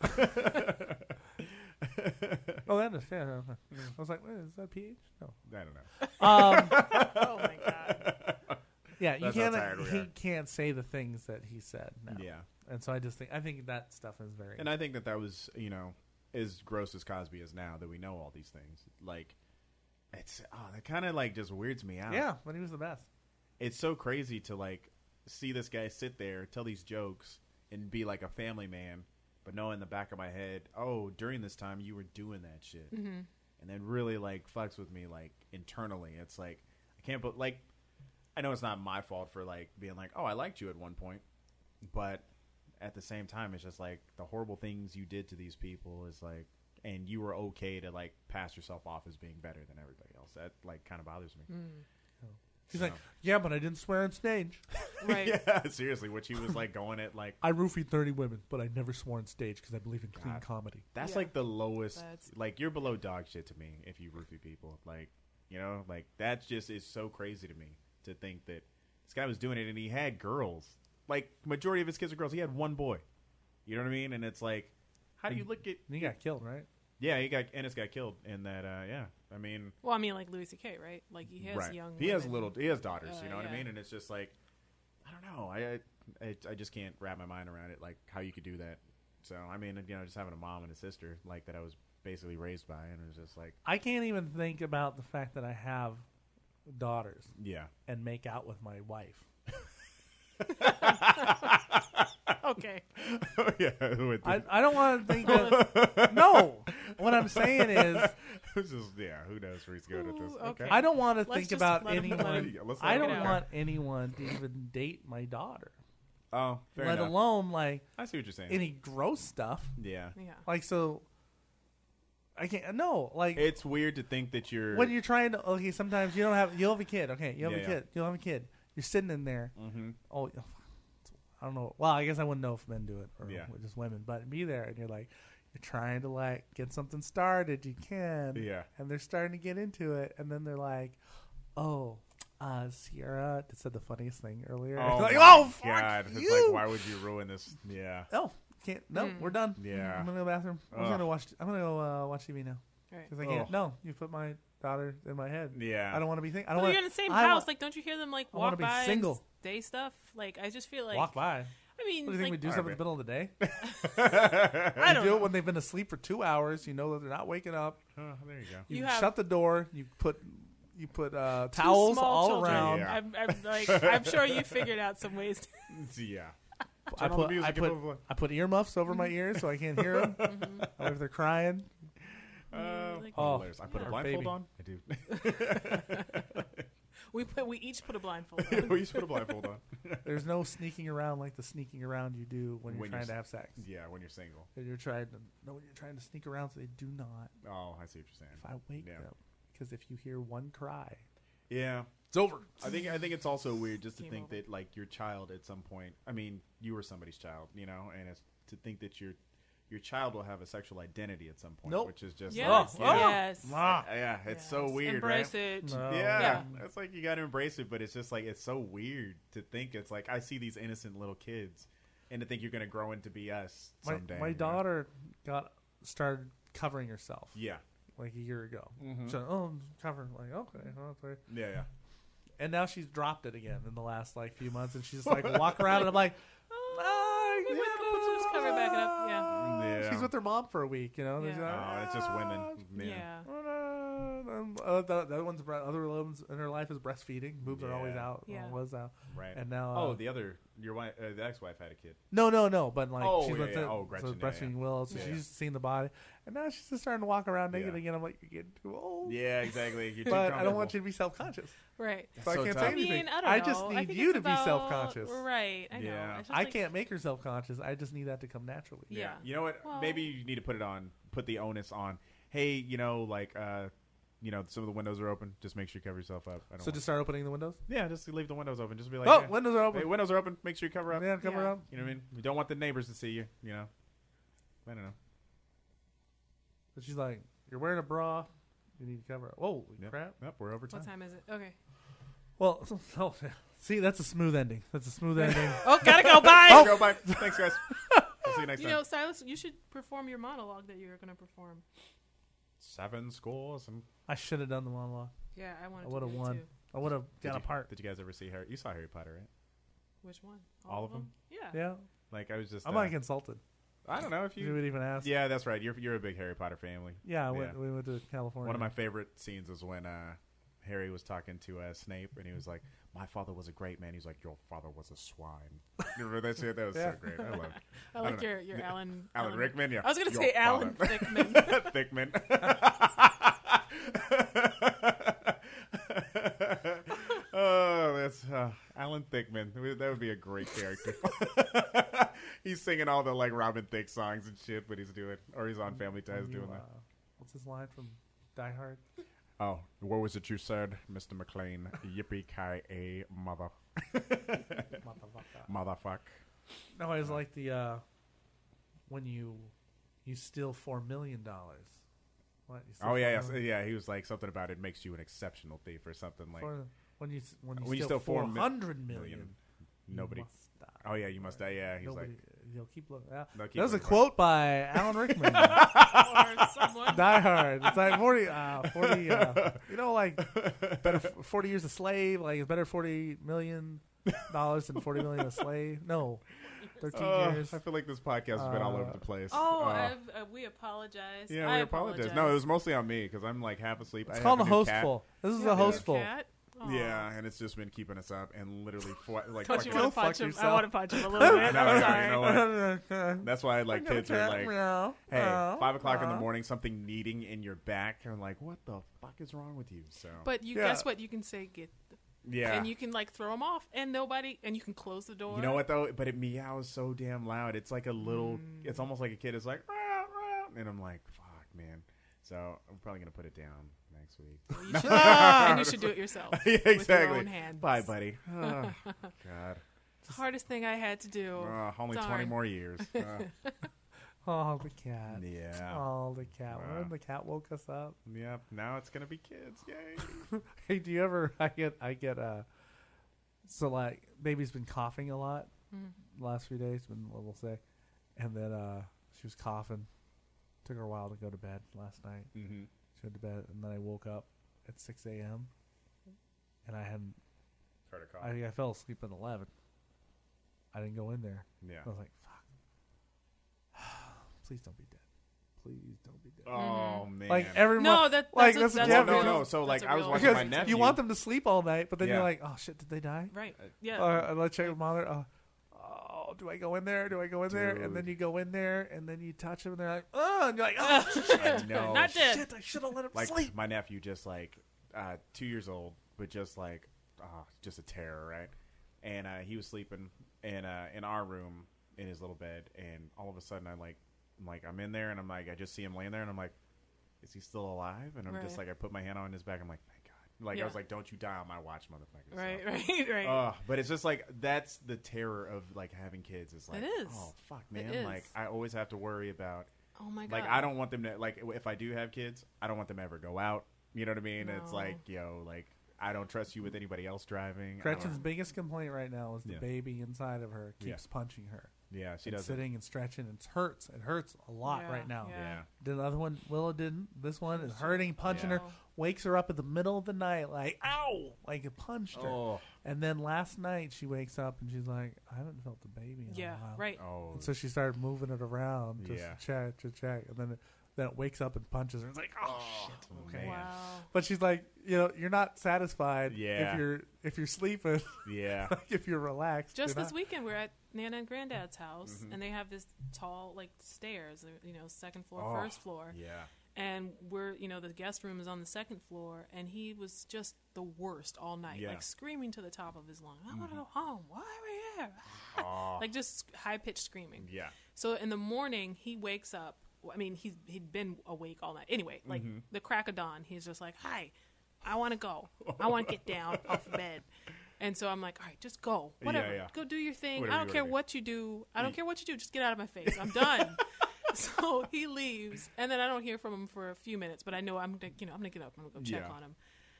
Oh, that is. Yeah. I was like, wait, is that PH? No. I don't know. Oh my god. Yeah, you That's how tired we he are. can't say the things that he said now. Yeah. And so I think that stuff is very. And I think that was, as gross as Cosby is now, that we know all these things. Like, that kind of like just weirds me out. yeah, but he was the best. It's so crazy to like see this guy sit there, tell these jokes, and be like a family man, but know in the back of my head, oh, during this time you were doing that shit. Mm-hmm. And then really like fucks with me like internally. It's like, I can't, but like, I know it's not my fault for like being like, oh, I liked you at one point, but at the same time, it's just like the horrible things you did to these people is like, and you were okay to like pass yourself off as being better than everybody else. That like kind of bothers me. She's like, yeah, but I didn't swear on stage. Right. Yeah, seriously, what she was like going at like. I roofied 30 women, but I never swore on stage because I believe in clean God. comedy. That's Yeah. like the lowest. That's- Like you're below dog shit to me if you roofie people. Like like that just is so crazy to me to think that this guy was doing it and he had girls. Like majority of his kids are girls. He had one boy. You know what I mean? And it's like, how do you look at? And he got killed, right? Yeah, Ennis got killed in that. Yeah, I mean, Well, I mean, like Louis C.K., right? Like he has right. young. He has women. he has daughters. You know what I yeah. mean? And it's just like, I don't know. I just can't wrap my mind around it. Like how you could do that. So I mean, just having a mom and a sister like that, I was basically raised by, and it was just like, I can't even think about the fact that I have daughters yeah. and make out with my wife. Okay. Oh yeah, with the- I don't want to think that. No. What I'm saying is, it's just who knows where he's going with this? Ooh, okay. I don't want to Let's think just about let him- let anyone. him- Yeah, let's I let don't him want anyone to even date my daughter, Oh, fair let enough. alone like I see what you're saying. any gross stuff. Yeah, Yeah. Like so, I can't. No, like it's weird to think that you're when you're trying to. Okay, sometimes you'll have a kid. Okay, you have Yeah, a yeah. kid. You'll have a kid. You're sitting in there. Mhm. Oh, I don't know. Well, I guess I wouldn't know if men do it or Yeah. just women, but be there and you're like, you're trying to like get something started. You can. Yeah. And they're starting to get into it, and then they're like, "Oh, Sierra said the funniest thing earlier." Oh, like, my oh, fuck God! It's you. like, why would you ruin this? Yeah, Oh, can't. No, we're done. Yeah. I'm gonna go to the bathroom. I'm Ugh. gonna watch. I'm gonna go watch TV now. Right. 'Cause I can't. Ugh. No, you put my daughter in my head. yeah. I don't want to be thinking. I don't Well, want. you're in the same I house. wa- Like, don't you hear them like I wanna walk be by single. and say stuff? Like, I just feel like walk by. I mean, What do you think like, we do something in the middle of the day? I You don't do know. it when they've been asleep for 2 hours. You know that they're not waking up. Oh, there you go. You, You have- shut the door. You put Two towels small all children. around. Yeah. I'm sure you figured out some ways. Yeah. I Turn on the put, music and I put earmuffs over my ears so I can't hear them. Or if they're crying. Like, Oh. Hilarious. I put a Our blindfold baby. on. I do. we each put a blindfold on. we used to put a blindfold on. There's no sneaking around like the sneaking around you do when you're When trying you're to have sex. Yeah, when you're single. And you're trying to when you're trying to sneak around, so they do not. Oh, I see what you're saying. If I wake Yeah. them, because if you hear one cry, Yeah. it's over. I think it's also weird just to Game think over. that like your child at some point. I mean, you were somebody's child, and it's to think that your child will have a sexual identity at some point, Nope. which is just Yes. Oh, oh. Yes. yeah, it's so Yes. weird, Embrace right? it. No. Yeah, Yeah. it's like you got to embrace it, but it's just like it's so weird to think. It's like I see these innocent little kids, and to think you're going to grow into be us someday. My you know? daughter started covering herself Yeah, like a year ago. Mhm. So, I'm covering. Like, okay, well, that's right. yeah. And now she's dropped it again in the last like few months, and she's like walk around, and I'm like, Just cover it back up. Yeah. Yeah. She's with her mom for a week, you know. There's Yeah. Oh, it's just women. Yeah. The other one's other ones in her life is breastfeeding. Boobs are always Yeah. out. Yeah. Was out. Right. And now, oh, your wife, the ex-wife had a kid. no. But like, Oh, she's yeah, with yeah. the Oh, Gretchen, so yeah, breastfeeding yeah. Will, so Yeah, she's yeah. seen the body, and now she's just starting to walk around naked Yeah. again. I'm like, you're getting too old. Yeah, exactly. You're too But I don't want comfortable. you to be self-conscious, Right. so I so can't tough. say I anything. mean, I don't know. just need think you it's to be about- self-conscious. Right. I know. Yeah. It's just I like- can't make her self-conscious. I just need that to come naturally. Yeah. You know what? Well- Maybe you need to put the onus on. Hey, some of the windows are open. Just make sure you cover yourself up. I don't So want- just start opening the windows. yeah, just leave the windows open. Just be like, Oh, yeah. windows are open. Hey, windows are open. Make sure you cover up. Yeah, cover Yeah. up. You know what I mean? We don't want the neighbors to see you. You know. I don't know. But she's like, you're wearing a bra. You need to cover up. Holy Yep. crap. Yep, we're over time. What time is it? Okay. Well, see, that's a smooth ending. That's a smooth ending. Oh, gotta go. Bye. Oh, go bye. Thanks, guys. I'll see you next You time. know, Silas, you should perform your monologue that you're going to perform. 7 scores and I should have done the monologue. Yeah, I wanted I to would have do it won. too. I would have Did got a you- part. Did you guys ever see Harry? You saw Harry Potter, right? Which one? All of them? Yeah. Yeah, Like I was just. I'm like insulted. I don't know if You you. would even ask. Yeah, that's right. You're a big Harry Potter family. Yeah, Yeah. we went to California. One of my favorite scenes is when Harry was talking to Snape, and he was like, "My father was a great man." He's like, "Your father was a swine." Remember that shit? That was Yeah. so great. I love it. I like don't know. your Alan. Alan Rickman. Yeah, I was going to Your say Alan father. Thickman. Thickman. Oh, that's Alan Thickman. That would be a great character. He's singing all the like Robin Thicke songs and shit, but he's on Family Ties doing that. What's his line from Die Hard? Oh, what was it you said, Mr. McLean? Yippee-ki-yay, motherfuck. No, it's like the when you steal $4 million. What? You steal Oh yeah, $4 yeah, million? yeah. He was like something about it makes you an exceptional thief or something like. When you When you steal steal $400 million, nobody. you must die. Oh yeah, you must die. Yeah, he's Nobody, like. you'll keep looking. No, keep That was a looking. quote by Alan Rickman. Or someone. Die Hard. It's like 40 you know, like better 40 years a slave. Like it's better $40 million than 40 million a slave. No, 13 years. I feel like this podcast has been all over the place. Oh, we apologize. yeah, I we apologize. No, it was mostly on me because I'm like half asleep. It's I called a have new cat. hostful. This is You a have a hostful. cat? Aw. Yeah, and it's just been keeping us up and literally like Don't you fucking- want to fuck punch him? I yourself. want to punch him a little bit. No, I'm no, sorry. you know what? That's why like kids are like, hey, 5 o'clock in the morning, something kneading in your back, and I'm like, what the fuck is wrong with you? So But you Yeah. guess what? You can say get, yeah, and you can like throw him off, and you can close the door. You know what though? But it meows so damn loud. It's like a little. It's almost like a kid is like, "Rah, rah," and I'm like, fuck, man. So I'm probably gonna put it down next week. Well, you should, and you should do it yourself. Yeah, With your exactly. own hands. Bye, buddy. Oh, God. Hardest thing I had to do. Only Darn. 20 more years. Oh, the cat. Yeah. Oh, the cat. Wow. When the cat woke us up. Yep. Now it's gonna be kids. Yay. Hey, do you ever? I get so like baby's been coughing a lot the last few days, been a little sick, and then she was coughing. Took her a while to go to bed last night. Mm-hmm. She went to bed, and then I woke up at 6 a.m. and I hadn't. Heard a call. I fell asleep at 11. I didn't go in there. Yeah. I was like, "Fuck! Please don't be dead. Please don't be dead." Oh man. Like every No, month, that's like a- that's that's what a you no, have to real- no. So that's like a I was real- watching because my nephew. you want them to sleep all night, but then Yeah. you're like, "Oh shit, did they die?" Right. Yeah. Let's check the monitor. Oh, do I go in there? Do I go in there? And then Dude. you go in there, and then you touch them, and they're like, "Oh," and you're like, "Oh I know. Not dead. shit! I should have let him Like sleep." my nephew, just like 2 years old, but just like just a terror, right? And he was sleeping in our room in his little bed, and all of a sudden I'm in there, and I'm like, I just see him laying there, and I'm like, is he still alive? And I'm just Right. like, I put my hand on his back, I'm like, thank God. Like I Yeah. was like, don't you die on my watch, motherfucker. Right. So, Right. but it's just like that's the terror of like having kids. Is like, It is. oh fuck, It man. is. Like I always have to worry about. Oh my god. Like I don't want them to like if I do have kids, I don't want them to ever go out. You know what I mean? It's No. like like I don't trust you with anybody else driving. I Gretchen's don't- biggest complaint right now is the Yeah. baby inside of her keeps Yeah. punching her. yeah, she and does. sitting and stretching. It hurts. It hurts a lot Yeah, right now. Yeah. The other one, Willow didn't. This one is hurting, punching her. Yeah. Wakes her up in the middle of the night, like ow, like it punched her. Oh. And then last night she wakes up and she's like, I haven't felt the baby in Yeah. a while. Right. Oh. And so she started moving it around just Yeah. to check, and then it wakes up and punches her. It's like, oh shit. Okay. man. Wow. But she's like, you're not satisfied Yeah. if you're sleeping, Yeah. if you're relaxed. Just you're this not. weekend, we're at Nana and Granddad's house, Mm-hmm. and they have this tall, like, stairs, second floor, Oh, first floor. Yeah. And we're, the guest room is on the second floor, and he was just the worst all night, Yeah. like screaming to the top of his lungs, I want to go home. Why are we here? Like just high pitched screaming. Yeah. So in the morning, he wakes up. I mean, he'd been awake all night. Anyway, like the crack of dawn, he's just like, "Hi, I want to go. I want to get down off the bed." And so I'm like, "All right, just go. Whatever. Yeah. Go do your thing. Whatever I don't you care wanna do." what you do. I don't care what you do. Just get out of my face. I'm done." So he leaves, and then I don't hear from him for a few minutes. But I know I'm gonna get up. I'm gonna go check Yeah. on him.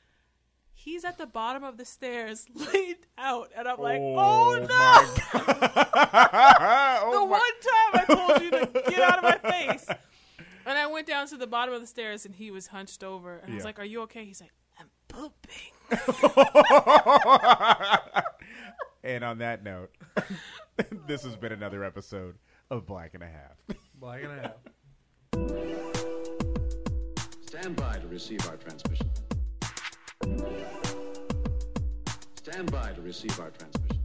He's at the bottom of the stairs, laid out, and I'm like, Oh, "Oh no!" The one time I told you to get out of my face. And I went down to the bottom of the stairs, and he was hunched over. And I was Yeah. like, "Are you okay?" He's like, "I'm pooping." And on that note, this has been another episode of Black and a Half. Black and a half. Stand by to receive our transmission. Stand by to receive our transmission.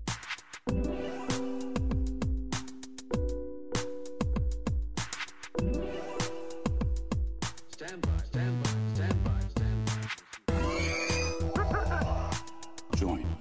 Stand by, stand by, stand by, stand by. Join